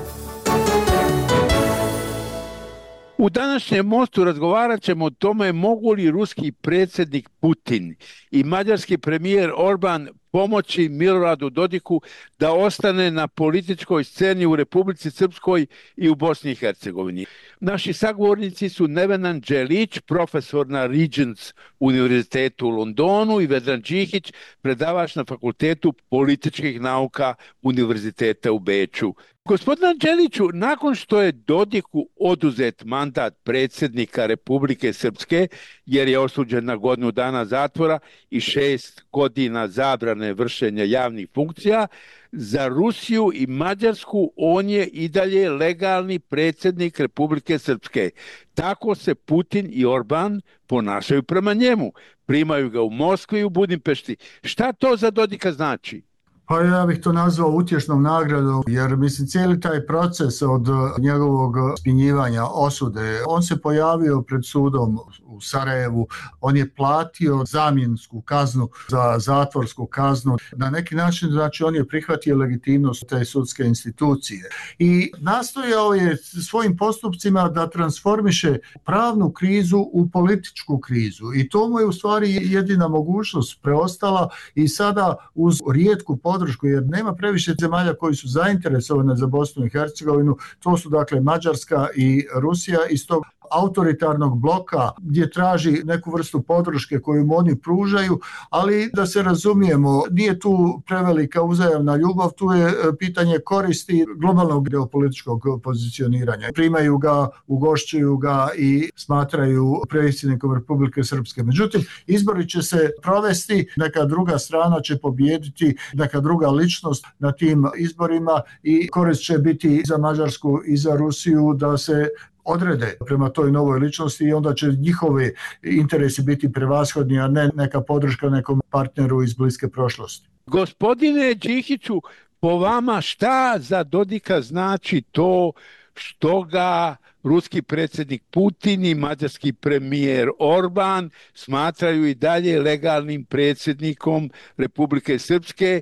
Speaker 21: U današnjem Mostu razgovarat ćemo o tome mogu li ruski predsjednik Putin i mađarski premijer Orban pomoći Miloradu Dodiku da ostane na političkoj sceni u Republici Srpskoj i u Bosni i Hercegovini. Naši sagovornici su Neven Anđelić, profesor na Regents univerzitetu u Londonu, i Vedran Džihić, predavač na Fakultetu političkih nauka Univerziteta u Beču. Gospodine Anđeliću, nakon što je Dodiku oduzet mandat predsjednika Republike Srpske, jer je osuđen na godinu dana zatvora i 6 godina zabrane vršenja javnih funkcija, za Rusiju i Mađarsku on je i dalje legalni predsjednik Republike Srpske. Tako se Putin i Orban ponašaju prema njemu. Primaju ga u Moskvi i u Budimpešti. Šta to za Dodika znači?
Speaker 22: Pa ja bih to nazvao utješnom nagradom, jer mislim cijeli taj proces od njegovog smjenjivanja, osude, on se pojavio pred sudom u Sarajevu, on je platio zamjensku kaznu za zatvorsku kaznu. Na neki način, znači, on je prihvatio legitimnost te sudske institucije i nastojao je svojim postupcima da transformiše pravnu krizu u političku krizu i to mu je u stvari jedina mogućnost preostala i sada uz rijetku podršku, jer nema previše zemalja koji su zainteresovane za Bosnu i Hercegovinu, to su dakle Mađarska i Rusija, iz tog autoritarnog bloka gdje traži neku vrstu podrške koju mu oni pružaju, ali da se razumijemo, nije tu prevelika uzajamna ljubav, tu je pitanje koristi globalnog geopolitičkog pozicioniranja. Primaju ga, ugošćuju ga i smatraju predsjednikom Republike Srpske. Međutim, izbori će se provesti, neka druga strana će pobijediti, neka druga ličnost na tim izborima i korist će biti za Mađarsku i za Rusiju da se odrede prema toj novoj ličnosti i onda će njihovi interesi biti prevashodni, a ne neka podrška nekom partneru iz bliske prošlosti.
Speaker 21: Gospodine Džihiću, po vama šta za Dodika znači to što ga ruski predsjednik Putin i mađarski premijer Orban smatraju i dalje legalnim predsjednikom Republike Srpske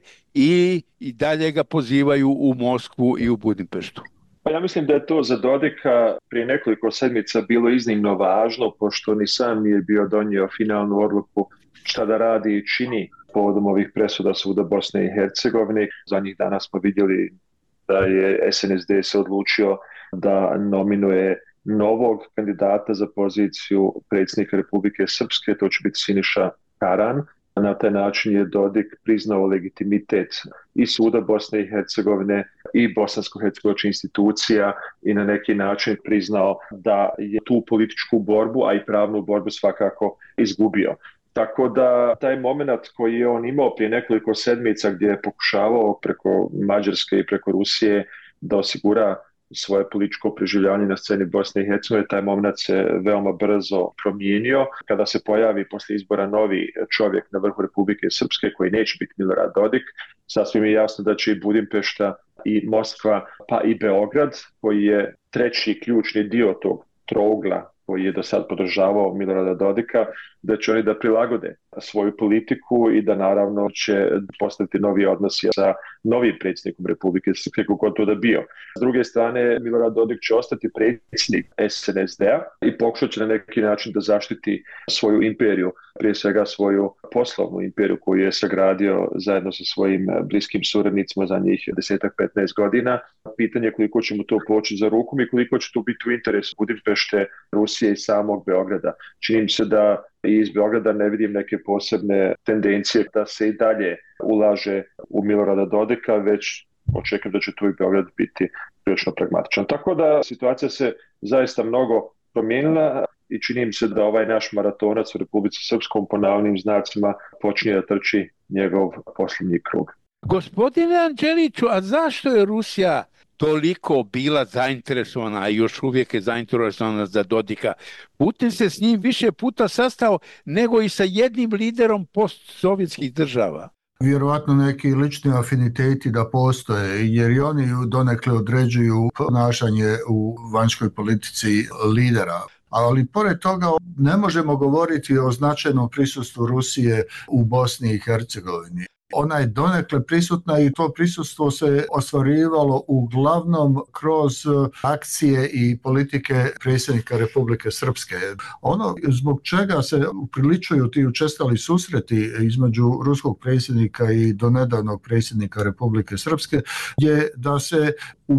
Speaker 21: i dalje ga pozivaju u Moskvu i u Budimpeštu?
Speaker 23: Pa ja mislim da je to za Dodika prije nekoliko sedmica bilo iznimno važno, pošto ni sam nije bio donio finalnu odluku šta da radi i čini povodom ovih presuda suda Bosne i Hercegovine. Zadnjih dana smo vidjeli da je SNSD se odlučio da nominuje novog kandidata za poziciju predsjednika Republike Srpske, to će biti Siniša Karan. Na taj način je Dodik priznao legitimitet i suda Bosne i Hercegovine i bosansko-hercegovačkih institucija i na neki način priznao da je tu političku borbu, a i pravnu borbu svakako izgubio. Tako da taj moment koji je on imao prije nekoliko sedmica gdje je pokušavao preko Mađarske i preko Rusije da osigura svoje političko preživljavanje na sceni Bosne i Hercegovine, taj moment se veoma brzo promijenio. Kada se pojavi poslije izbora novi čovjek na vrhu Republike Srpske koji neće biti Milorad Dodik, sasvim je jasno da će i Budimpešta i Moskva pa i Beograd, koji je treći ključni dio tog trougla koji je do sad podržavao Milorada Dodika, da će oni da prilagode svoju politiku i da naravno će postaviti novi odnosi sa novim predsjednikom Republike Srpske, kako to da bio. S druge strane, Milorad Dodik će ostati predsjednik SNSD-a i pokušat će na neki način da zaštiti svoju imperiju, prije svega svoju poslovnu imperiju koju je sagradio zajedno sa svojim bliskim suradnicima za njih 10-15 godina. Pitanje je koliko će mu to poći za rukom i koliko će to biti u interesu Budimpešte, Rusije i samog Beograda. Čini mi se da i iz Beograda ne vidim neke posebne tendencije da se i dalje ulaže u Milorada Dodika, već očekujem da će tu i Beograd biti prilično pragmatičan. Tako da situacija se zaista mnogo promijenila i čini mi se da ovaj naš maratonac u Republici Srpskom po navodnim znacima počinje da trči njegov posljednji krug.
Speaker 21: Gospodine Anđeliću, a zašto je Rusija toliko bila zainteresovana, a još uvijek je zainteresovana za Dodika? Putin se s njim više puta sastao nego i sa jednim liderom postsovjetskih država.
Speaker 22: Vjerovatno neki lični afiniteti da postoje, jer i oni donekle određuju ponašanje u vanjskoj politici lidera. Ali pored toga ne možemo govoriti o značajnom prisustvu Rusije u Bosni i Hercegovini. Ona je donekle prisutna i to prisustvo se ostvarivalo uglavnom kroz akcije i politike predsjednika Republike Srpske. Ono zbog čega se upriličuju ti učestali susreti između ruskog predsjednika i donedavnog predsjednika Republike Srpske je da se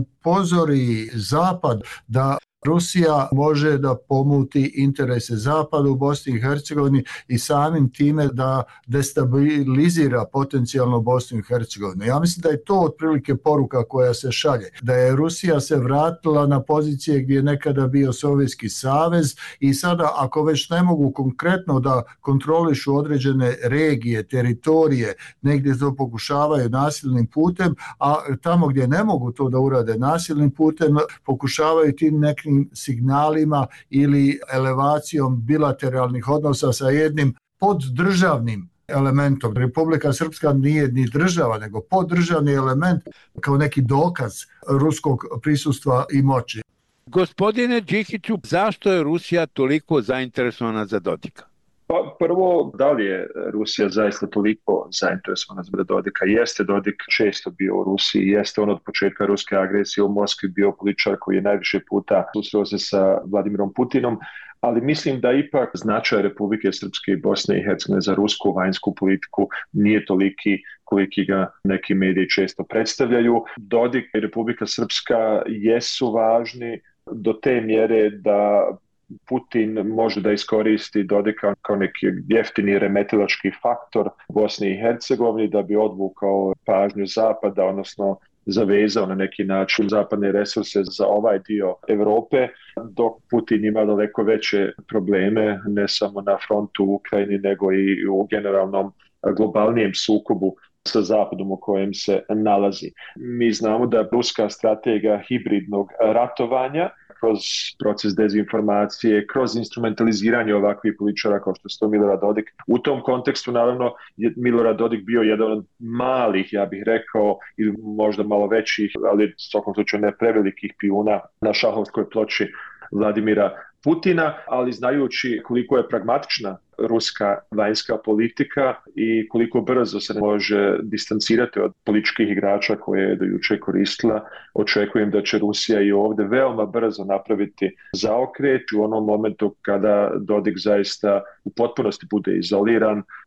Speaker 22: upozori Zapad da Rusija može da pomuti interese Zapada u Bosni i Hercegovini i samim time da destabilizira potencijalno Bosnu i Hercegovinu. Ja mislim da je to otprilike poruka koja se šalje. Da je Rusija se vratila na pozicije gdje je nekada bio Sovjetski savez i sada ako već ne mogu konkretno da kontrolišu određene regije, teritorije, negdje to pokušavaju nasilnim putem, a tamo gdje ne mogu to da urade nasilnim putem, pokušavaju tim nekim signalima ili elevacijom bilateralnih odnosa sa jednim poddržavnim elementom. Republika Srpska nije ni država, nego poddržavni element kao neki dokaz ruskog prisustva i moći.
Speaker 21: Gospodine Đikiću, zašto je Rusija toliko zainteresovana za Dodika?
Speaker 23: Pa prvo, da li je Rusija zaista toliko zainteresovana za Dodika? Jeste Dodik često bio u Rusiji, jeste on od početka ruske agresije u Moskvi bio političar koji je najviše puta susreo se sa Vladimirom Putinom, ali mislim da ipak značaj Republike Srpske i Bosne i Hercegovine za rusku vanjsku politiku nije toliki koliki ga neki mediji često predstavljaju. Dodik i Republika Srpska jesu važni do te mjere da Putin može da iskoristi Dodika kao neki jeftini remetilački faktor Bosni i Hercegovini da bi odvukao pažnju Zapada, odnosno zavezao na neki način zapadne resurse za ovaj dio Europe, dok Putin ima daleko veće probleme ne samo na frontu u Ukrajini nego i u generalnom globalnijem sukobu sa Zapadom u kojem se nalazi. Mi znamo da ruska strategija hibridnog ratovanja kroz proces dezinformacije, kroz instrumentaliziranje ovakvih političara kao što je to Milorad Dodik. U tom kontekstu, naravno, je Milorad Dodik bio jedan od malih, ja bih rekao, ili možda malo većih, ali u svakom slučaju ne prevelikih pijuna na šahovskoj ploči Vladimira Putina, ali znajući koliko je pragmatična ruska vanjska politika i koliko brzo se može distancirati od političkih igrača koje je do juče koristila, očekujem da će Rusija i ovdje veoma brzo napraviti zaokret u onom momentu kada Dodik zaista u potpunosti bude izoliran,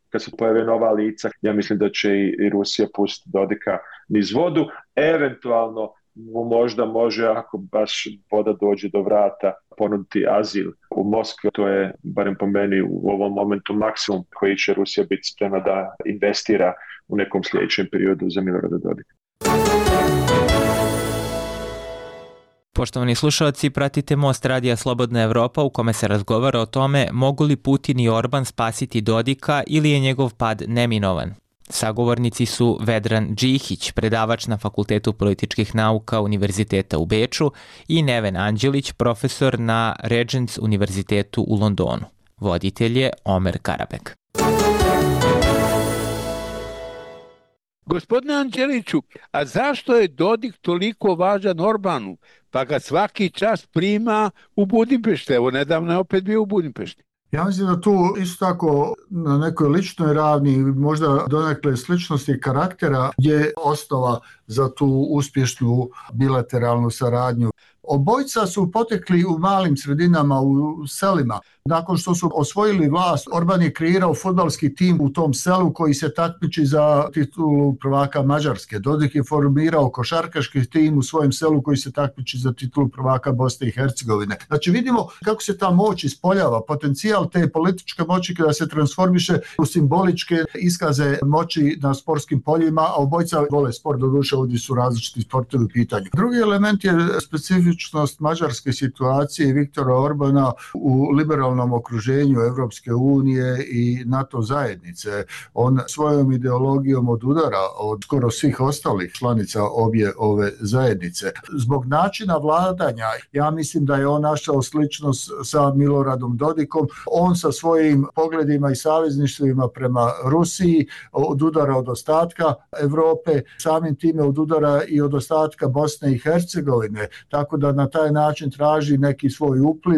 Speaker 23: kad se pojave nova lica, ja mislim da će i Rusija pustiti Dodika niz vodu. Eventualno možda može, ako baš voda dođe do vrata, ponuditi azil u Moskvi. To je, barem po meni, u ovom momentu maksimum koji će Rusija biti spremna da investira u nekom sljedećem periodu za Milorada Dodika.
Speaker 1: Poštovani slušalci, pratite Most Radija Slobodna Evropa u kome se razgovara o tome mogu li Putin i Orban spasiti Dodika ili je njegov pad neminovan. Sagovornici su Vedran Džihić, predavač na Fakultetu političkih nauka Univerziteta u Beču, i Neven Anđelić, profesor na Regents Univerzitetu u Londonu. Voditelj je Omer Karabek.
Speaker 21: Gospodine Anđeliću, a zašto je Dodik toliko važan Orbanu? Pa ga svaki čas prima u Budimpešti. Evo, nedavno je opet bio u Budimpešti.
Speaker 22: Ja mislim da tu isto tako na nekoj ličnoj ravni, možda donekle sličnosti karaktera, je osnova za tu uspješnu bilateralnu saradnju. Obojica su potekli u malim sredinama, u selima. Nakon što su osvojili vlast, Orban je kreirao fudbalski tim u tom selu koji se takmiči za titulu prvaka Mađarske. Dodik je formirao košarkaški tim u svojem selu koji se takmiči za titulu prvaka Bosne i Hercegovine. Znači vidimo kako se ta moć ispoljava, potencijal te političke moći kada se transformiše u simboličke iskaze moći na sportskim poljima, a obojica vole sport, doduše ovdje su različiti sportovi u pitanju. Drugi element je specifičnost mađarske situacije i Viktora Orbana u liberalnom okruženju Evropske unije i NATO zajednice. On svojom ideologijom odudara od skoro svih ostalih članica obje ove zajednice. Zbog načina vladanja, ja mislim da je on našao sličnost sa Miloradom Dodikom. On sa svojim pogledima i savezništvima prema Rusiji odudara od ostatka Evrope, samim time odudara i od ostatka Bosne i Hercegovine, tako da na taj način traži neki svoj upliv.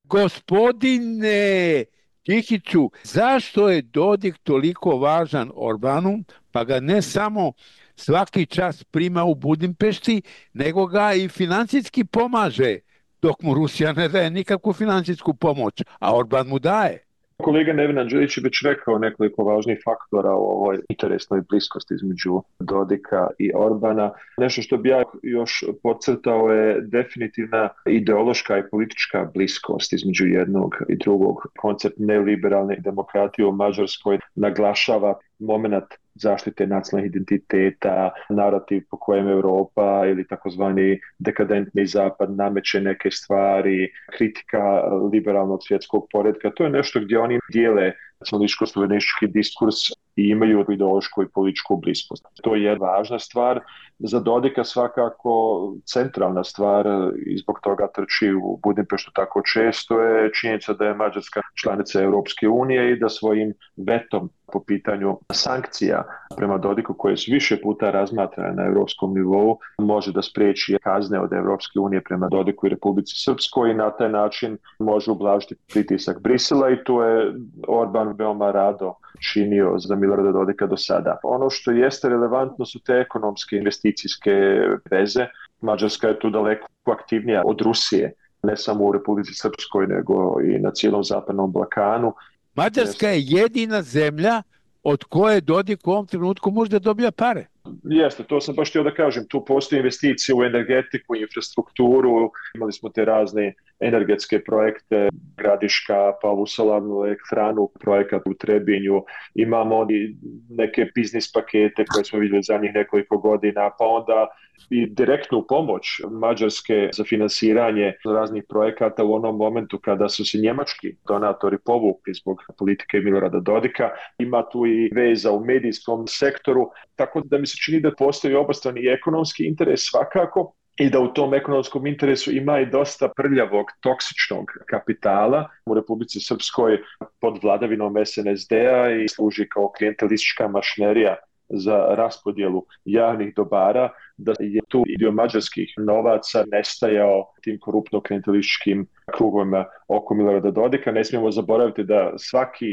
Speaker 21: Gospodine Džihiću, zašto je Dodik toliko važan Orbanu, pa ga ne samo svaki čas prima u Budimpešti, nego ga i financijski pomaže, dok mu Rusija ne daje nikakvu financijsku pomoć, a Orban mu daje?
Speaker 23: Kolega Neven Anđelić je već rekao nekoliko važnih faktora o ovoj interesnoj bliskosti između Dodika i Orbana. Nešto što bi ja još podcrtao je definitivna ideološka i politička bliskost između jednog i drugog. Koncept neoliberalne demokratije u Mađarskoj naglašava moment zaštite nacionalnih identiteta, narativ po kojem Europa ili takozvani dekadentni zapad nameće neke stvari, kritika liberalnog svjetskog poretka. To je nešto gdje oni dijele nacionalističko-suverenistički diskurs i imaju ideološku i političku bliskost. To je važna stvar. Za Dodika svakako centralna stvar i zbog toga trči u Budimpeštu tako često je činjenica da je Mađarska članica Europske unije i da svojim vetom po pitanju sankcija prema Dodiku koje su više puta razmatrane na europskom nivou može da spriječi kazne od Europske unije prema Dodiku i Republici Srpskoj i na taj način može ublažiti pritisak Brisela i tu je Orban veoma rado činio za Milorada Dodika do sada. Ono što jeste relevantno su te ekonomske investicijske veze. Mađarska je tu daleko aktivnija od Rusije, ne samo u Republici Srpskoj, nego i na cijelom zapadnom Balkanu.
Speaker 21: Mađarska je jedina zemlja od koje Dodik u ovom trenutku može da dobija pare.
Speaker 23: Jeste, to sam baš htio da kažem. Tu postoji investicije u energetiku, infrastrukturu, imali smo te razne energetske projekte, Gradiška, pa ovu solarnu elektranu, projekat u Trebinju, imamo neke biznis pakete koje smo vidjeli zadnjih nekoliko godina, pa onda i direktnu pomoć Mađarske za finansiranje raznih projekata u onom momentu kada su se njemački donatori povukli zbog politike Milorada Dodika. Ima tu i veza u medijskom sektoru, tako da mi se čini da postoji obostrani ekonomski interes svakako i da u tom ekonomskom interesu ima i dosta prljavog, toksičnog kapitala u Republici Srpskoj pod vladavinom SNSD-a i služi kao klijentelistička mašinerija za raspodjelu javnih dobara, da je tu dio mađarskih novaca nestajao tim koruptno-klijentelističkim krugovima oko Milorada Dodika. Ne smijemo zaboraviti da svaki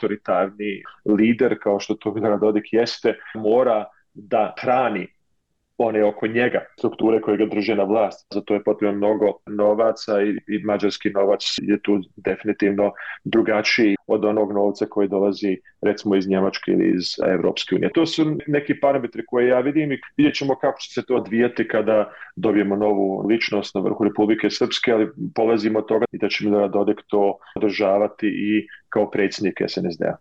Speaker 23: autoritarni lider, kao što to Milorad Dodik jeste, mora da hrani one oko njega, strukture koje ga drže na vlast. Za to je potrebno mnogo novaca i mađarski novac je tu definitivno drugačiji od onog novca koji dolazi recimo iz Njemačke ili iz Evropske unije. To su neki parametri koje ja vidim i vidjet ćemo kako će se to odvijati kada dobijemo novu ličnost na vrhu Republike Srpske, ali polazimo od toga i da će Milorad Dodik to održavati i kao predsjednik SNSD-a.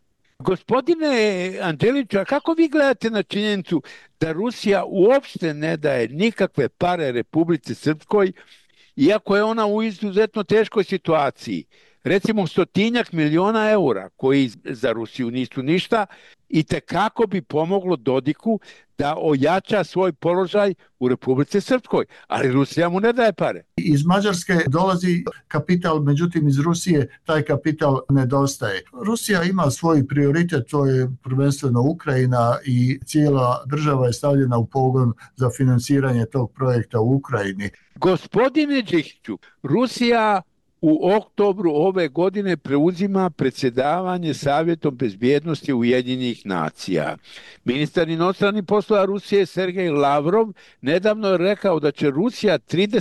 Speaker 21: Gospodine Anđeliću, a kako vi gledate na činjenicu da Rusija uopšte ne daje nikakve pare Republici Srpskoj, iako je ona u izuzetno teškoj situaciji? Recimo 100 miliona eura, koji za Rusiju nisu ništa, i tekako bi pomoglo Dodiku da ojača svoj položaj u Republici Srpskoj, ali Rusija mu ne daje pare.
Speaker 22: Iz Mađarske dolazi kapital, međutim iz Rusije taj kapital nedostaje. Rusija ima svoj prioritet, to je prvenstveno Ukrajina i cijela država je stavljena u pogon za financiranje tog projekta u Ukrajini.
Speaker 21: Gospodine Đikiću, Rusija u oktobru ove godine preuzima predsjedavanje Savjetom bezbjednosti Ujedinjenih nacija. Ministar inostranih poslova Rusije Sergej Lavrov nedavno je rekao da će Rusija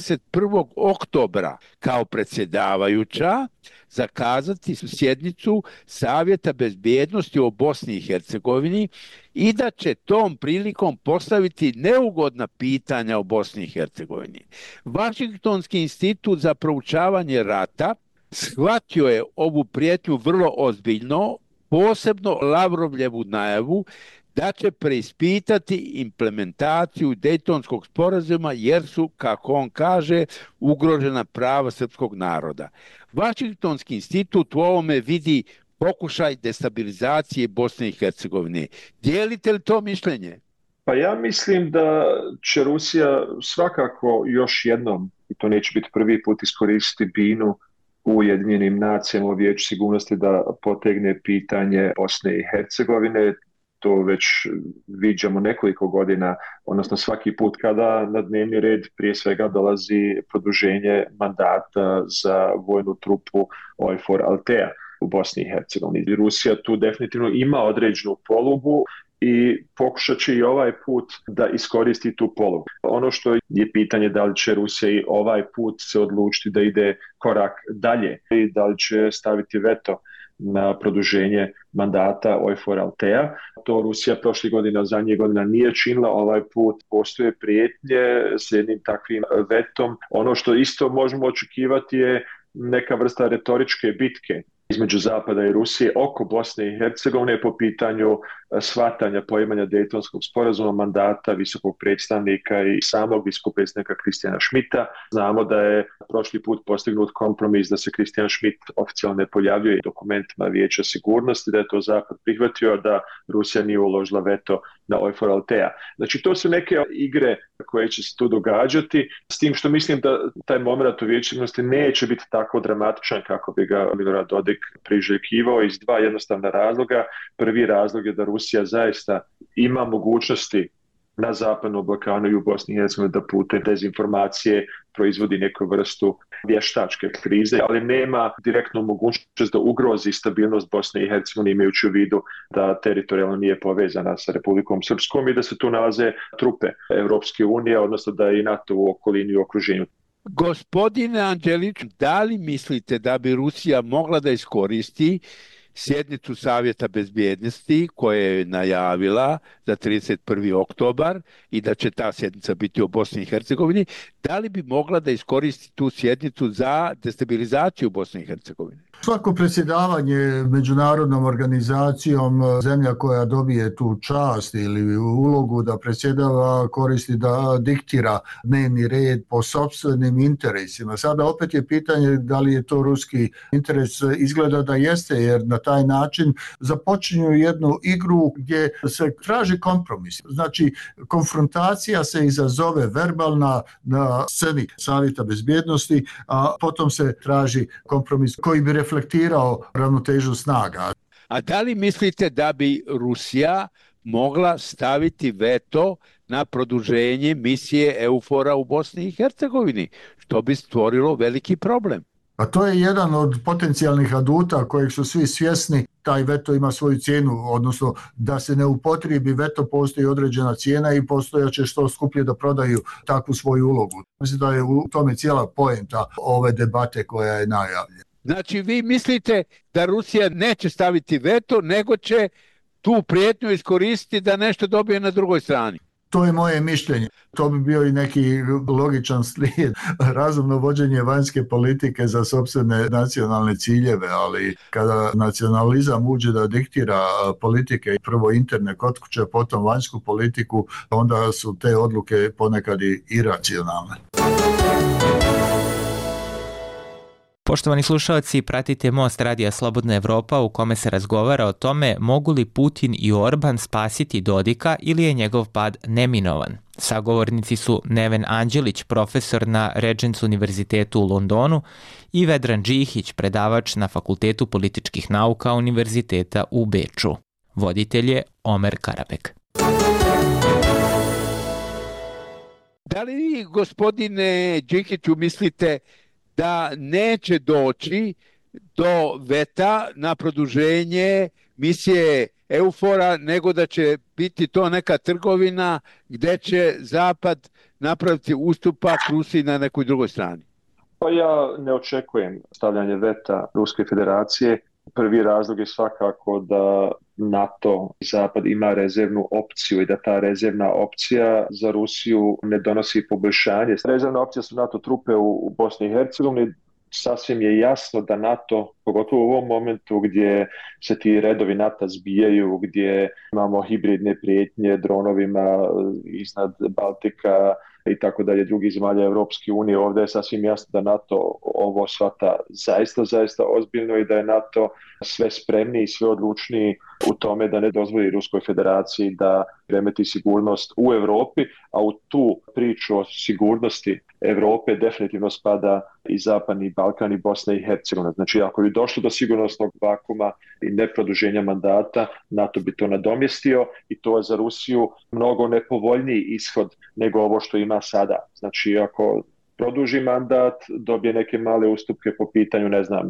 Speaker 21: 31. oktobra kao predsjedavajuća zakazati sjednicu Savjeta bezbjednosti o Bosni i Hercegovini i da će tom prilikom postaviti neugodna pitanja o Bosni i Hercegovini. Vašingtonski institut za proučavanje rata shvatio je ovu prijetnju vrlo ozbiljno, posebno Lavrovljevu najavu da će preispitati implementaciju Dejtonskog sporazuma jer su, kako on kaže, ugrožena prava srpskog naroda. Vašingtonski institut u ovome vidi pokušaj destabilizacije Bosne i Hercegovine. Dijelite li to mišljenje?
Speaker 23: Pa ja mislim da će Rusija svakako još jednom, i to neće biti prvi put, iskoristiti binu u Ujedinjenim nacijama u Vijeću sigurnosti da potegne pitanje Bosne i Hercegovine. To već viđamo nekoliko godina, odnosno svaki put kada na dnevni red prije svega dolazi produženje mandata za vojnu trupu OIFOR Altea u Bosni i Hercegovini. Rusija tu definitivno ima određenu polugu i pokušat će i ovaj put da iskoristi tu polugu. Ono što je pitanje da li će Rusija i ovaj put se odlučiti da ide korak dalje i da li će staviti veto na produženje mandata OIFOR Altea. To Rusija prošle godina, zadnje godina nije činila, ovaj put postoje prijetnje s jednim takvim vetom. Ono što isto možemo očekivati je neka vrsta retoričke bitke između Zapada i Rusije oko Bosne i Hercegovine po pitanju shvatanja poimanja Dejtonskog sporazuma, mandata visokog predstavnika i samog visokog predstavnika Kristijana Schmidta. Znamo da je prošli put postignut kompromis da se Kristijan Schmidt oficijalno ne pojavljuje dokumentima Vijeća sigurnosti, da je to Zapad prihvatio, da Rusija nije uložila veto na OIFOR Altea. Znači to su neke igre koje će se tu događati, s tim što mislim da taj moment u Vijeću sigurnosti neće biti tako dramatičan kako bi ga Milorad Dodik priželjkivao iz dva jednostavna razloga. Prvi razlog je da Rusija zaista ima mogućnosti na Zapadnom Balkanu i u Bosni i Hercegovini da putem dezinformacije proizvodi neku vrstu vještačke krize, ali nema direktnu mogućnost da ugrozi stabilnost Bosne i Hercegovine imajući u vidu da teritorijalno nije povezana sa Republikom Srpskom i da se tu nalaze trupe Evropske unije, odnosno da je i NATO u okolini i okruženju.
Speaker 21: Gospodine Anđelić, da li mislite da bi Rusija mogla da iskoristi sjednicu Savjeta bezbjednosti koje je najavila za 31. oktobar i da će ta sjednica biti u Bosni i Hercegovini, da li bi mogla da iskoristi tu sjednicu za destabilizaciju Bosne i Hercegovine?
Speaker 22: Svako predsjedavanje međunarodnom organizacijom, zemlja koja dobije tu čast ili ulogu da predsjedava, koristi da diktira dnevni red po sopstvenim interesima. Sada opet je pitanje da li je to ruski interes. Izgleda da jeste, jer na taj način započinju jednu igru gdje se traži kompromis. Znači, konfrontacija se izazove verbalna na sceni Savjeta bezbjednosti, a potom se traži kompromis koji bi reflektirao ravnotežu snaga.
Speaker 21: A da li mislite da bi Rusija mogla staviti veto na produženje misije EUFOR-a u Bosni i Hercegovini, što bi stvorilo veliki problem?
Speaker 22: Pa to je jedan od potencijalnih aduta kojeg su svi svjesni. Taj veto ima svoju cijenu, odnosno da se ne upotrijebi veto postoji određena cijena i postojaće što skuplje da prodaju takvu svoju ulogu. Mislim da je u tome cijela poenta ove debate koja je najavljena.
Speaker 21: Znači vi mislite da Rusija neće staviti veto, nego će tu prijetnju iskoristiti da nešto dobije na drugoj strani?
Speaker 22: To je moje mišljenje. To bi bio i neki logičan slijed, razumno vođenje vanjske politike za sopstvene nacionalne ciljeve, ali kada nacionalizam uđe da diktira politike, prvo interne kod kuće, potom vanjsku politiku, onda su te odluke ponekad i iracionalne.
Speaker 1: Poštovani slušalci, pratite Most Radija Slobodna Evropa u kome se razgovara o tome mogu li Putin i Orban spasiti Dodika ili je njegov pad neminovan. Sagovornici su Neven Anđelić, profesor na Regents univerzitetu u Londonu, i Vedran Džihić, predavač na Fakultetu političkih nauka Univerziteta u Beču. Voditelj je Omer Karabek.
Speaker 21: Da li vi, gospodine Džihiću, mislite da neće doći do veta na produženje misije EUFOR-a, nego da će biti to neka trgovina gdje će Zapad napraviti ustupak Rusiji na nekoj drugoj strani?
Speaker 23: Pa ja ne očekujem stavljanje veta Ruske federacije. Prvi razlog je svakako da NATO i Zapad ima rezervnu opciju i da ta rezervna opcija za Rusiju ne donosi poboljšanje. Rezervna opcija su NATO trupe u Bosni i Hercegovini. Sasvim je jasno da NATO, pogotovo u ovom momentu gdje se ti redovi NATO zbijaju, gdje imamo hibridne prijetnje dronovima iznad Baltika i tako dalje, drugih zemalja Europske unije, ovdje je sasvim jasno da NATO ovo shvata zaista ozbiljno i da je NATO sve spremniji i sve odlučniji u tome da ne dozvoli Ruskoj federaciji da remeti sigurnost u Europi, a u tu priču o sigurnosti Europe definitivno spada i Zapadni Balkan i Bosna i Hercegovina. Znači, ako bi došlo do sigurnosnog vakuma i neproduženja mandata, NATO bi to nadomjestio i to je za Rusiju mnogo nepovoljniji ishod nego ovo što ima sada. Znači, ako produži mandat, dobije neke male ustupke po pitanju, ne znam,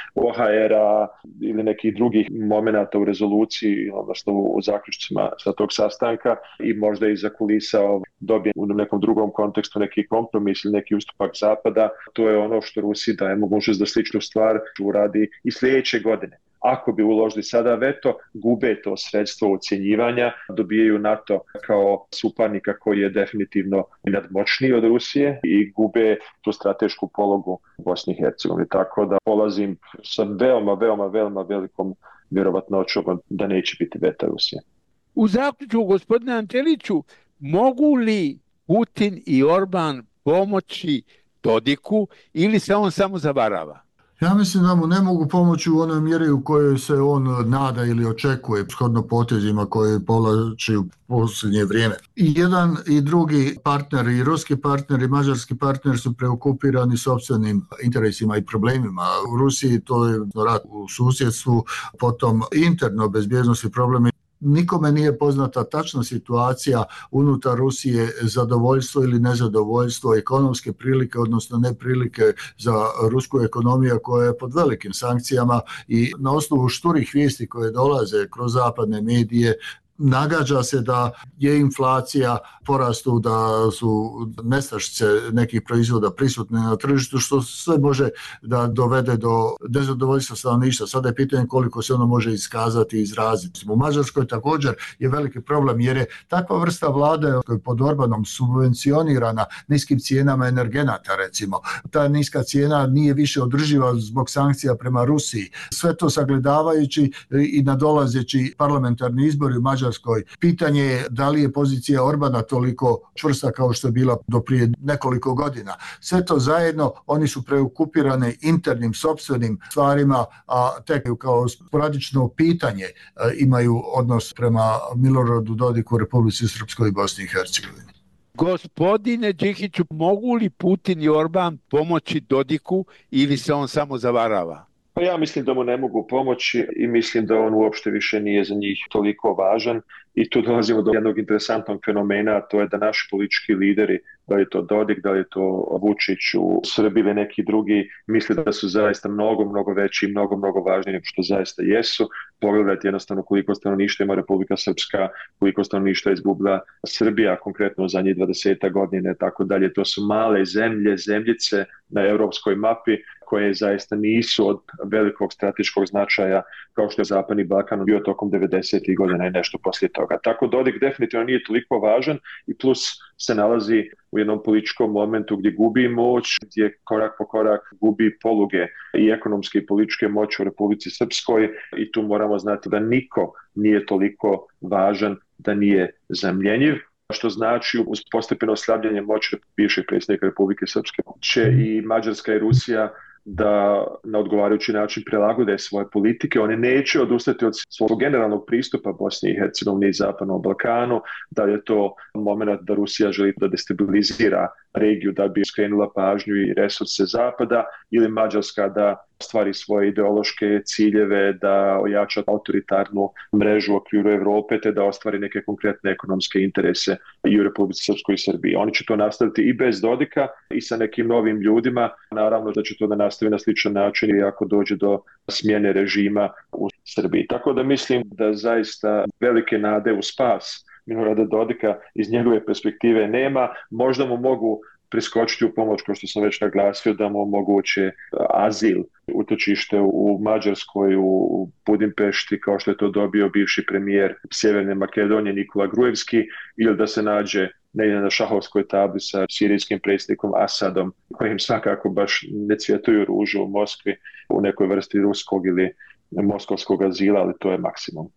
Speaker 23: OHR-a ili nekih drugih momenata u rezoluciji, odnosno u zaključcima sa tog sastanka i možda iza kulisa dobije u nekom drugom kontekstu neki kompromis ili neki ustupak Zapada. To je ono što Rusiji daje mogućnost da sličnu stvar uradi i sljedeće godine. Ako bi uložili sada veto, gube to sredstvo ocjenjivanja, dobijaju NATO kao suparnika koji je definitivno nadmoćniji od Rusije i gube tu stratešku pologu Bosni i Hercegovini. Tako da polazim sa veoma velikom vjerovatnoćom da neće biti veta Rusije.
Speaker 21: U zaključku, gospodine Anđeliću, mogu li Putin i Orban pomoći Dodiku ili se on samo zavarava?
Speaker 22: Ja mislim da mu ne mogu pomoći u onoj mjeri u kojoj se on nada ili očekuje shodno potezima koje povlači u posljednje vrijeme. I jedan i drugi partner, i ruski partner i mađarski partner su preokupirani sopstvenim interesima i problemima. U Rusiji to je rat u susjedstvu, potom interno bezbjednosti problemi. Nikome nije poznata tačna situacija unutar Rusije, zadovoljstvo ili nezadovoljstvo, ekonomske prilike, odnosno neprilike za rusku ekonomiju koja je pod velikim sankcijama i na osnovu šturih vijesti koje dolaze kroz zapadne medije nagađa se da je inflacija porastu, da su nestašice nekih proizvoda prisutne na tržištu, što sve može da dovede do nezadovoljstva stanovništva. Sada je pitanje koliko se ono može iskazati i izraziti. U Mađarskoj također je veliki problem jer je takva vrsta vlade pod Orbanom subvencionirana niskim cijenama energenata, recimo. Ta niska cijena nije više održiva zbog sankcija prema Rusiji. Sve to sagledavajući i nadolazeći parlamentarni izbori u Mađarskoj, pitanje je da li je pozicija Orbana toliko čvrsta kao što je bila do prije nekoliko godina. Sve to zajedno, oni su preokupirane internim sopstvenim stvarima, a tek kao sporadično pitanje imaju odnos prema Miloradu Dodiku, Republici Srpskoj i Bosni i Hercegovini.
Speaker 21: Gospodine Džihiću, mogu li Putin i Orban pomoći Dodiku ili se on samo zavarava?
Speaker 23: Pa ja mislim da mu ne mogu pomoći i mislim da on uopšte više nije za njih toliko važan I tu dolazimo do jednog interesantnog fenomena, a to je da naši politički lideri, da li je to Dodik, da li je to Vučić u Srbiji ili neki drugi, misle da su zaista mnogo veći i mnogo važniji nego što zaista jesu. Pogledajte jednostavno koliko stanovništva ima Republika Srpska, koliko stanovništva izgubila Srbija, konkretno u zadnjih 20 godina, tako dalje. To su male zemljice na europskoj mapi koje zaista nisu od velikog strateškog značaja kao što je Zapadni Balkan bio tokom 90. godina i nešto poslije toga. Tako Dodik definitivno nije toliko važan i plus se nalazi u jednom političkom momentu gdje gubi moć, gdje korak po korak gubi poluge i ekonomske i političke moći u Republici Srpskoj i tu moramo znati da niko nije toliko važan da nije zamjenjiv, što znači uz postepeno slabljenje moći bivšeg predsjednika Republike Srpske će i Mađarska i Rusija da na odgovarajući način prilagode svoje politike. One neće odustati od svog generalnog pristupa Bosni i Hercegovini i Zapadnom Balkanu, da je to moment da Rusija želi da destabilizira regiju da bi skrenula pažnju i resurse Zapada ili Mađarska da stvari svoje ideološke ciljeve, da ojača autoritarnu mrežu u okviru Evrope te da ostvari neke konkretne ekonomske interese i u Republici Srpskoj i Srbiji. Oni će to nastaviti i bez Dodika i sa nekim novim ljudima. Naravno da će to da nastavi na sličan način i ako dođe do smjene režima u Srbiji. Tako da mislim da zaista velike nade u spas Milorada Dodika iz njegove perspektive nema. Možda mu mogu priskočiti u pomoć, kao što sam već naglasio, da mu omoguće azil, utočište u Mađarskoj, u Budimpešti, kao što je to dobio bivši premijer Sjeverne Makedonije Nikola Gruevski, ili da se nađe negdje na šahovskoj tabli sa sirijskim predsjednikom Asadom, kojim svakako baš ne cvjetuju ružu u Moskvi, u nekoj vrsti ruskog ili moskovskog azila, ali to je maksimum.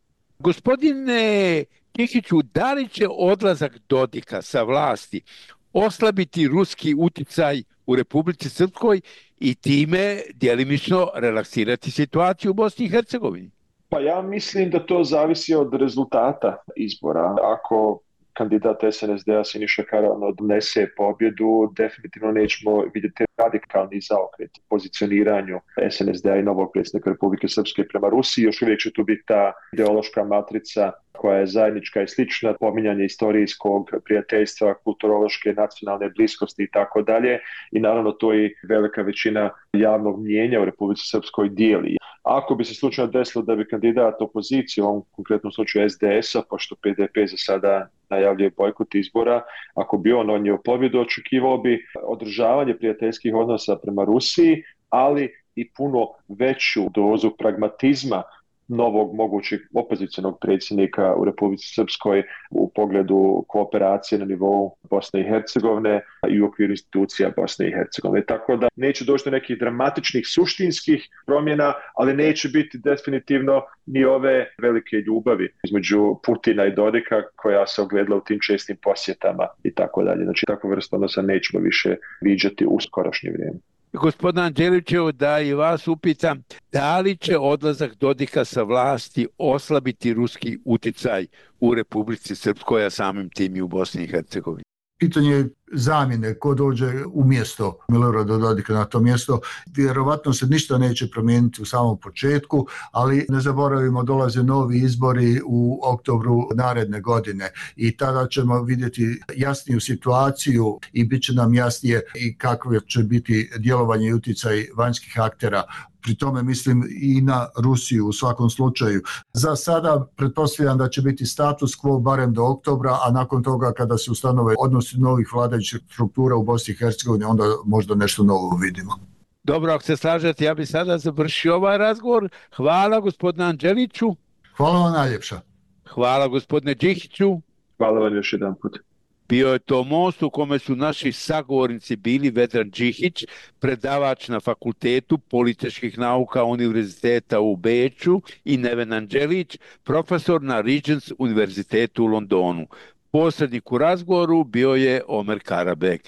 Speaker 21: Gospodine Kihiću, da li će odlazak Dodika sa vlasti oslabiti ruski uticaj u Republici Srpskoj i time djelimično relaksirati situaciju u Bosni i Hercegovini?
Speaker 23: Pa ja mislim da to zavisi od rezultata izbora. Ako kandidat SNSD-a Siniša Karaman odnese pobjedu, definitivno nećemo vidjeti radikalni zaokret u pozicioniranju SNSD-a i novog predsjednika Republike Srpske prema Rusiji. Još uvijek će tu biti ta ideološka matrica koja je zajednička i slična, pominjanje istorijskog prijateljstva, kulturološke, nacionalne bliskosti i tako dalje. I naravno to i velika većina javnog mnijenja u Republici Srpskoj dijeli. Ako bi se slučajno desilo da bi kandidat opozicije, u ovom konkretnom slučaju SDS-a, pošto PDP za sada najavljuje bojkot izbora, ako bi on odnio pobjedu, očekivao bi održavanje prijateljskih odnosa prema Rusiji, ali i puno veću dozu pragmatizma novog mogućeg opozicionog predsjednika u Republici Srpskoj u pogledu kooperacije na nivou Bosne i Hercegovine i u okviru institucija Bosne i Hercegovine. Tako da neće doći do nekih dramatičnih suštinskih promjena, ali neće biti definitivno ni ove velike ljubavi između Putina i Dodika koja se ogledala u tim čestim posjetama i tako dalje. Znači takvu vrstu odnosa nećemo više viđati u skorošnje vrijeme.
Speaker 21: Gospodin Anđelićev, da i vas upitam, da li će odlazak Dodika sa vlasti oslabiti ruski uticaj u Republici Srpskoj, a samim tim i u Bosni i Hercegovini?
Speaker 22: Pitanje zamjene, ko dođe umjesto Milorada Dodika na to mjesto, vjerovatno se ništa neće promijeniti u samom početku, ali ne zaboravimo, dolaze novi izbori u oktobru naredne godine i tada ćemo vidjeti jasniju situaciju i bit će nam jasnije i kakve će biti djelovanje i utjecaj vanjskih aktera. Pri tome mislim i na Rusiju u svakom slučaju. Za sada pretpostavljam da će biti status quo barem do oktobra, a nakon toga kada se ustanove odnosi novih vladajućih struktura u Bosni i Hercegovini, onda možda nešto novo vidimo.
Speaker 21: Dobro, ako se slažete, ja bih sada završio ovaj razgovor. Hvala gospodinu Anđeliću.
Speaker 22: Hvala vam najljepša.
Speaker 21: Hvala gospodine Đihiću.
Speaker 23: Hvala vam još jedan put.
Speaker 21: Bio je to most u kome su naši sagovornici bili Vedran Đihić, predavač na Fakultetu političkih nauka Univerziteta u Beču, i Neven Anđelić, profesor na Regents Univerzitetu u Londonu. Posrednik u razgovoru bio je Omer Karabek.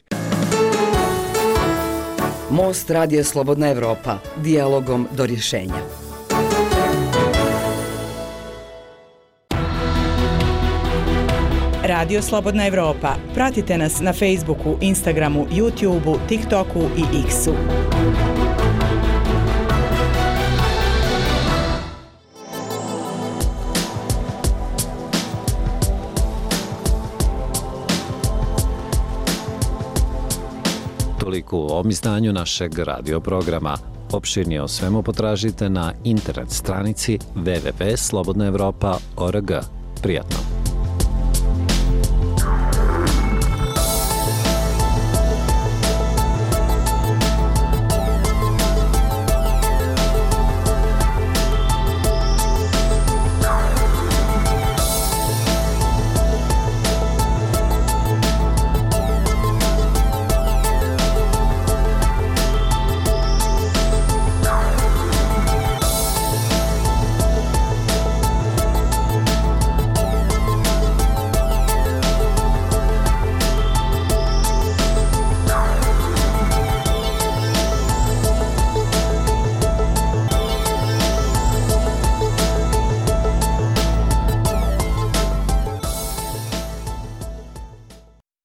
Speaker 5: Most Radija Slobodna Evropa. Dijalogom do rješenja.
Speaker 2: Radio Slobodna Evropa. Pratite nas na Facebooku, Instagramu, YouTubeu, TikToku i X-u.
Speaker 15: Toliko u ovom izdanju našeg radioprograma. Opširnije o svemu potražite na internet stranici www.slobodnaevropa.org. Prijatno!